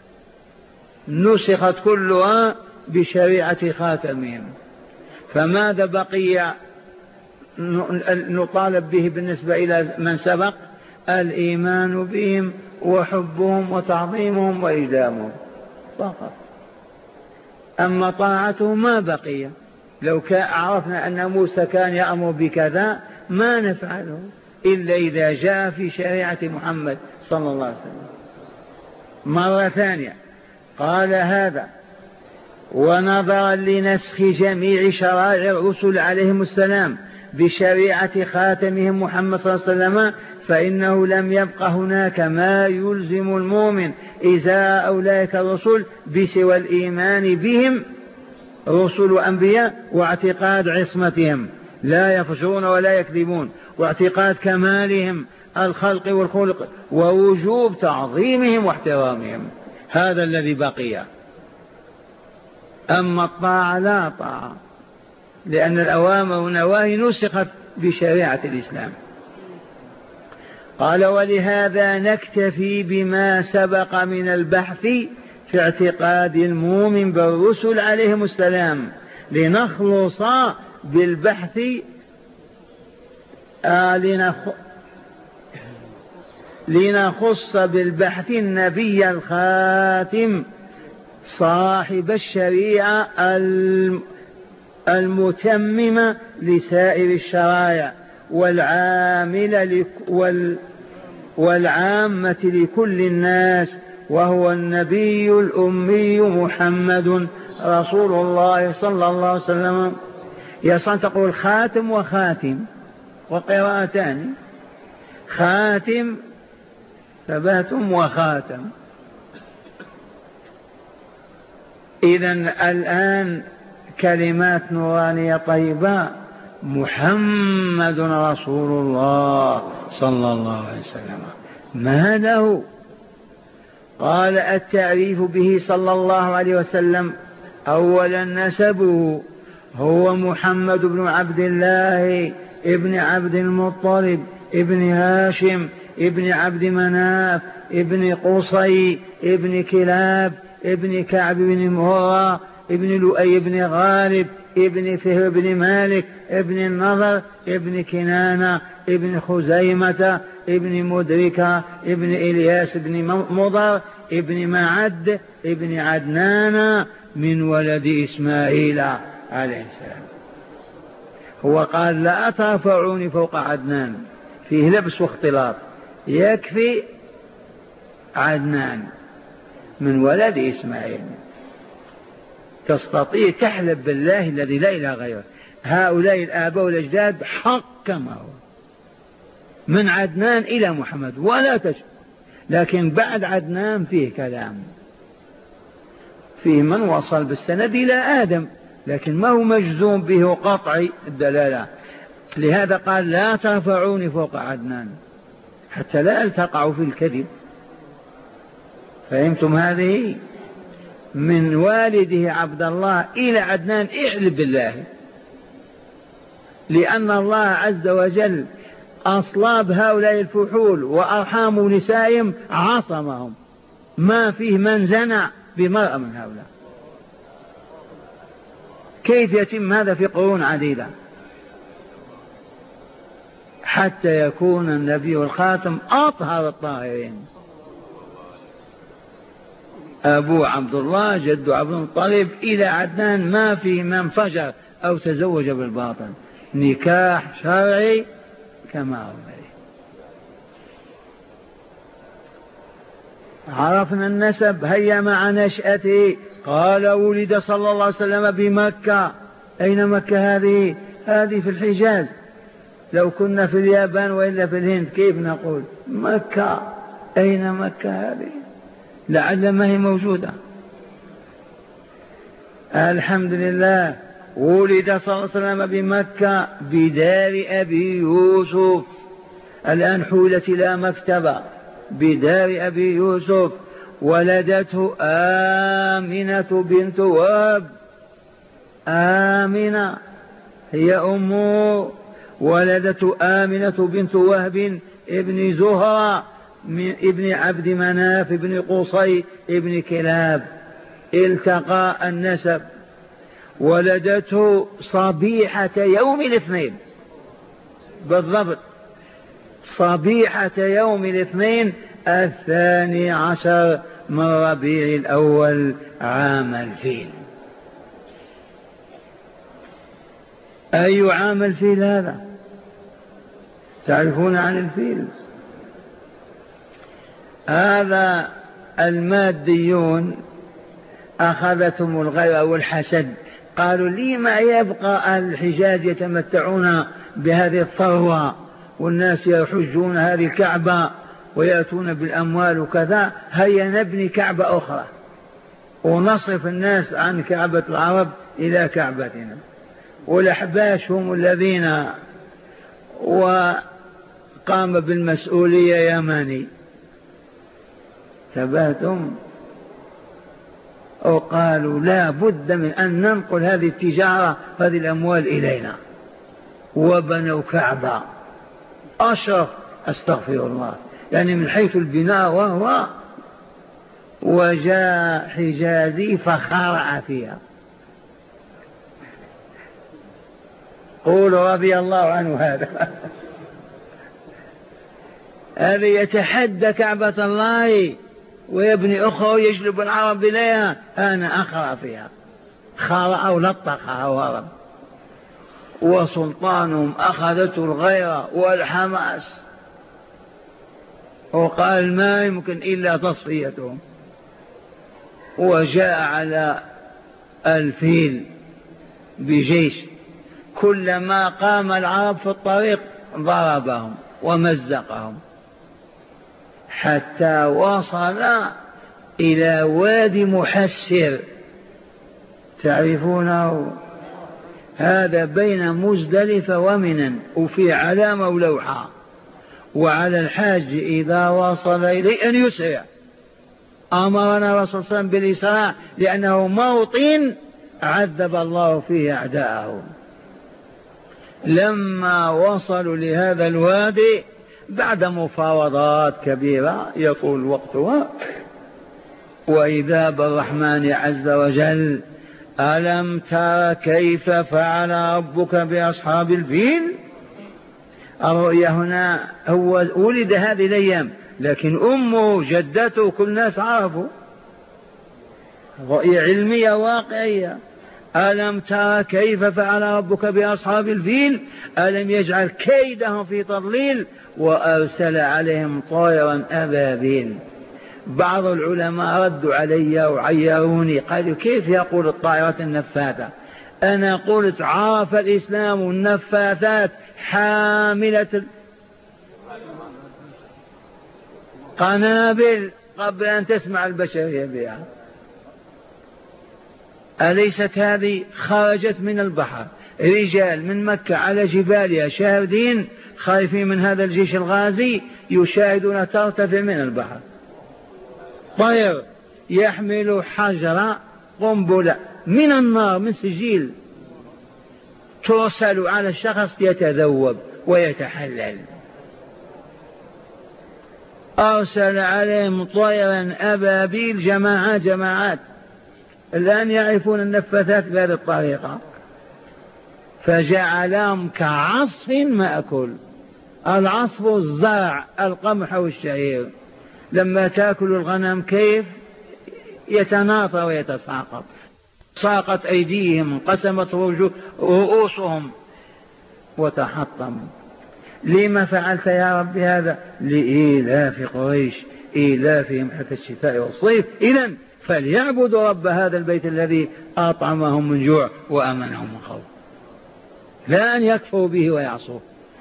[SPEAKER 1] نسخت كلها بشريعة خاتمهم، فماذا بقي نطالب به بالنسبة إلى من سبق؟ الإيمان بهم وحبهم وتعظيمهم وإجلالهم فقط. أما طاعته ما بقي. لو عرفنا أن موسى كان يأمر بكذا ما نفعله إلا إذا جاء في شريعة محمد صلى الله عليه وسلم. مرة ثانية قال هذا ونظرا لنسخ جميع شرائع الرسل عليهم السلام بشريعة خاتمهم محمد صلى الله عليه وسلم فإنه لم يبق هناك ما يلزم المؤمن إزاء أولئك الرسل بسوى الإيمان بهم رسل وأنبياء واعتقاد عصمتهم لا يفجرون ولا يكذبون واعتقاد كمالهم الخلق والخلق ووجوب تعظيمهم واحترامهم. هذا الذي بقي. أما الطاعة لا طاعة لأن الأوامر والنواهي نسخت بشريعة الإسلام. قال ولهذا نكتفي بما سبق من البحث في اعتقاد المؤمن بالرسل عليهم السلام لنخلص بالبحث لنخص بالبحث النبي الخاتم صاحب الشريعة المتممة لسائر الشرائع والعامة لكل الناس وهو النبي الأمي محمد رسول الله صلى الله عليه وسلم. يصن تقول خاتم وخاتم وقراءتان خاتم ثباتم وخاتم. إذن الآن كلمات نورانية طيبة محمد رسول الله صلى الله عليه وسلم. ما له؟ قال التعريف به صلى الله عليه وسلم أولا نسبه هو محمد بن عبد الله ابن عبد المطلب ابن هاشم ابن عبد مناف ابن قصي ابن كلاب ابن كعب بن مرة ابن لؤي بن غالب ابن فهر بن مالك ابن النضر ابن كنانة ابن خزيمة ابن مدركة ابن إلياس بن مضر ابن معد ابن عدنان من ولد إسماعيل عليه السلام. هو قال لا ترفعوني فوق عدنان فيه لبس واختلاط يكفي عدنان من ولد إسماعيل. تستطيع تحلف بالله الذي لا إله غيره هؤلاء الآباء والأجداد حق كما هو من عدنان إلى محمد ولا تشك. لكن بعد عدنان فيه كلام فيه من وصل بالسند إلى آدم لكن ما هو مجزوم به قطعي الدلالة. لهذا قال لا ترفعوني فوق عدنان حتى لا التقعوا في الكذب. فهمتم؟ هذه من والده عبد الله إلى عدنان احلف بالله لأن الله عز وجل أصلاب هؤلاء الفحول وأرحام نسائهم عصمهم ما فيه من زنى بمرأة من هؤلاء. كيف يتم هذا في قرون عديدة حتى يكون النبي الخاتم أطهر الطاهرين. أبو عبد الله جد عبد المطلب إلى عدنان ما فيه من فجر أو تزوج بالباطل نكاح شرعي كما هو. عرفنا النسب. هيا مع نشأته. قال ولد صلى الله عليه وسلم بمكة. أين مكة هذه؟ هذه في الحجاز. لو كنا في اليابان وإلا في الهند كيف نقول مكة؟ أين مكة هذه؟ لعل ما هي موجودة. الحمد لله. ولد صلى الله عليه وسلم بمكة بدار أبي يوسف. الآن حولت إلى مكتبة بدار أبي يوسف. ولدته آمنة بنت وهب. آمنة هي أمه. ولدته آمنة بنت وهب ابن زهرة ابن عبد مناف ابن قصي ابن كلاب. التقى النسب. ولدته صبيحة يوم الاثنين بالضبط صبيحة يوم الاثنين 12 من ربيع الأول عام الفيل. أي عام الفيل هذا؟ تعرفون عن الفيل؟ هذا الماديون أخذتهم الغيرة والحسد، قالوا لما يبقى أهل الحجاز يتمتعون بهذه الثروة والناس يحجون هذه الكعبة ويأتون بالأموال وكذا، هيا نبني كعبة أخرى ونصرف الناس عن كعبة العرب إلى كعبتنا. والأحباش هم الذين وقام بالمسؤولية يماني، تبهتم، وقالوا لا بد من أن ننقل هذه التجارة هذه الأموال إلينا، وبنوا كعبة أشرف، أستغفر الله، يعني من حيث البناء وهو، وجاء حجازي فخرع فيها. قولوا رضي الله عنه هذا هذا يتحدى كعبة الله ويبني أخرى ويجلب العرب إليها، أنا أخرع فيها. خرع ولطخها وهرب، وسلطانهم أخذته الغيرة والحماس، وقال ما يمكن إلا تصفيتهم. وجاء على الفيل بجيش، كلما قام العرب في الطريق ضربهم ومزقهم حتى وصل إلى وادي محسر، تعرفونه؟ هذا بين مزدلفة ومنى، وفي علامة ولوحة، وعلى الحاج إذا وصل إليه أن يسرع. أمرنا رسول الله بالإسراع لأنه موطن عذب الله فيه أعداءه. لما وصلوا لهذا الوادي بعد مفاوضات كبيرة يطول وقتها، وإذا بالرحمن عز وجل ألم تر كيف فعل ربك بأصحاب الفيل. الرؤيا هنا هو ولد هذه الأيام، لكن أمه جدته كل الناس عرفوا، رؤيا علمية واقعية. ألم تر كيف فعل ربك بأصحاب الفيل ألم يجعل كيدهم في تضليل وأرسل عليهم طيرا أبابيل. بعض العلماء ردوا علي وعيروني، قالوا كيف يقول الطائرات النفاثة؟ أنا قلت عرف الإسلام النفاثات حاملة قنابل قبل أن تسمع البشرية بها. أليست هذه خرجت من البحر رجال من مكة على جبالها شاردين خايفين من هذا الجيش الغازي، يشاهدون ترتفع من البحر طير يحمل حجر قنبلة من النار من سجيل ترسل على الشخص يتذوب ويتحلل. أرسل عليهم طيرا أبابيل جماعات الآن يعرفون النفاثات بهذه الطريقة، فجعلهم كعصف مأكل. العصف الزرع القمح والشعير، لما تأكل الغنم كيف يتناطى ويتساقط، ساقت أيديهم انقسمت رؤوسهم وتحطموا. لما فعلت يا رب هذا؟ لإيلاف قريش إيلافهم حتى الشتاء والصيف، إذن فليعبدوا رب هذا البيت الذي أطعمهم من جوع وأمنهم من خوف، لا أن يكفروا به ويعصوه.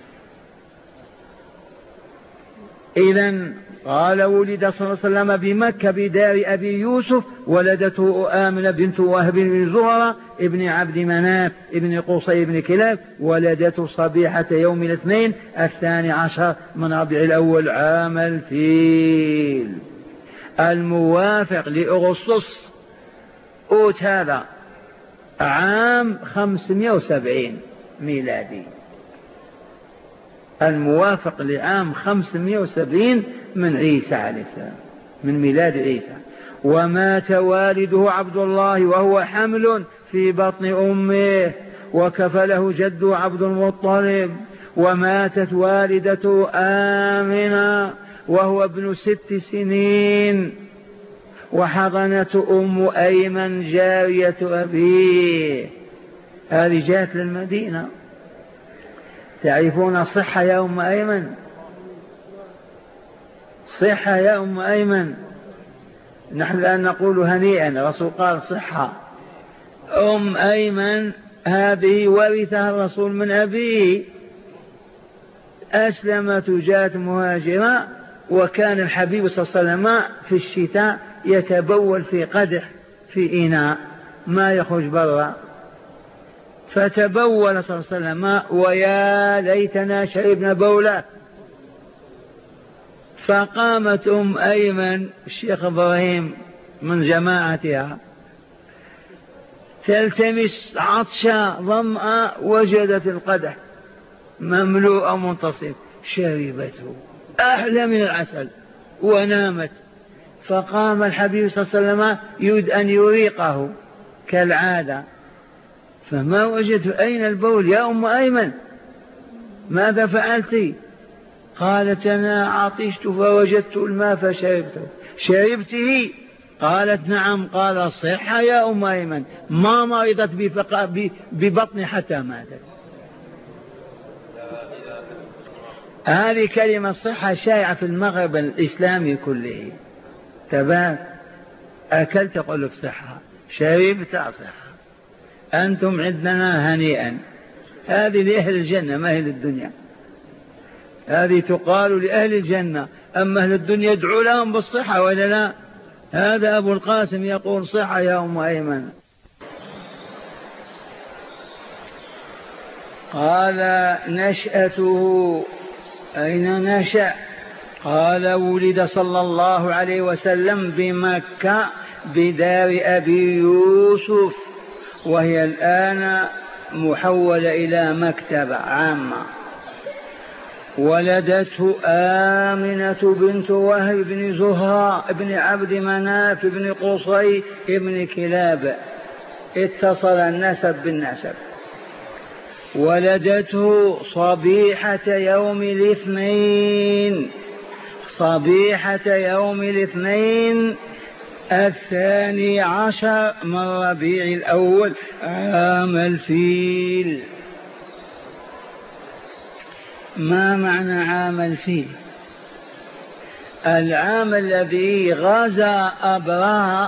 [SPEAKER 1] إذن قال ولد صلى الله عليه وسلم بمكة بدار أبي يوسف، ولدته آمنة بنت وهب بن زهرة ابن عبد مناف ابن قصي بن كلاب، ولدته صبيحة يوم الاثنين 12 من ربيع الأول عام الفيل الموافق لأغسطس أوت هذا عام 570 ميلادي، الموافق لعام 570 من عيسى عليه السلام، من ميلاد عيسى. ومات والده عبد الله وهو حمل في بطن أمه، وكفله جده عبد المطلب، وماتت والدته آمنة وهو ابن 6 سنين، وحضنته أم أيمن جارية أبيه. هذه جاءت للمدينة. تعرفون صحة يا أم أيمن؟ صحة يا أم أيمن. نحن الآن نقول هنيئا، الرسول قال صحة. أم أيمن هذه ورثها الرسول من أبيه، أسلمت وجاءت مهاجرة، وكان الحبيب صلى الله عليه وسلم في الشتاء يتبول في قدح في إناء ما يخرج برا، فتبول صلى الله عليه وسلم ويا ليتنا شربنا بوله. فقامت أم أيمن الشيخ إبراهيم من جماعتها تلتمس عطشا ظمأ، وجدت القدح مملوء منتصف، شربته أحلى من العسل ونامت. فقام الحبيب صلى الله عليه وسلم يريد أن يريقه كالعادة، فما وجدت أين البول يا أم أيمن؟ ماذا فعلت؟ قالت أنا عطشت فوجدت الماء فشربته. شربته؟ قالت نعم. قال صحة يا أم أيمن، ما مرضت ببطن حتى ماتت. هذه كلمة صحة شائعة في المغرب الإسلامي كله. تبات أكلت أقول لك صحة، شربت صحة. أنتم عندنا هنيئا. هذه لأهل الجنة ما هي للدنيا، هذه تقال لأهل الجنة، أما أهل الدنيا يدعو لهم بالصحة ولا لا؟ هذا أبو القاسم يقول صحة يا أم أيمن. قال نشأته أين نشأ؟ قال ولد صلى الله عليه وسلم بمكة بدار أبي يوسف، وهي الآن محولة إلى مكتبة عامة. ولدته آمنة بنت وهب بن زهرة بن عبد مناف بن قصي بن كلاب، اتصل النسب بالنسب. ولدته صبيحة يوم الاثنين، صبيحة يوم الاثنين 12 من ربيع الأول عام الفيل. ما معنى عام الفيل؟ العام الذي غزا أبرهة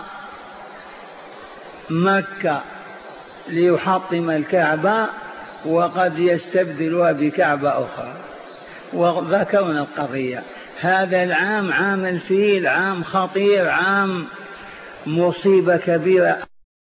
[SPEAKER 1] مكة ليحطم الكعبة وقد يستبدلها بكعبة أخرى، وذكرنا القضية. هذا العام عام الفيل، عام خطير، عام مصيبة كبيرة.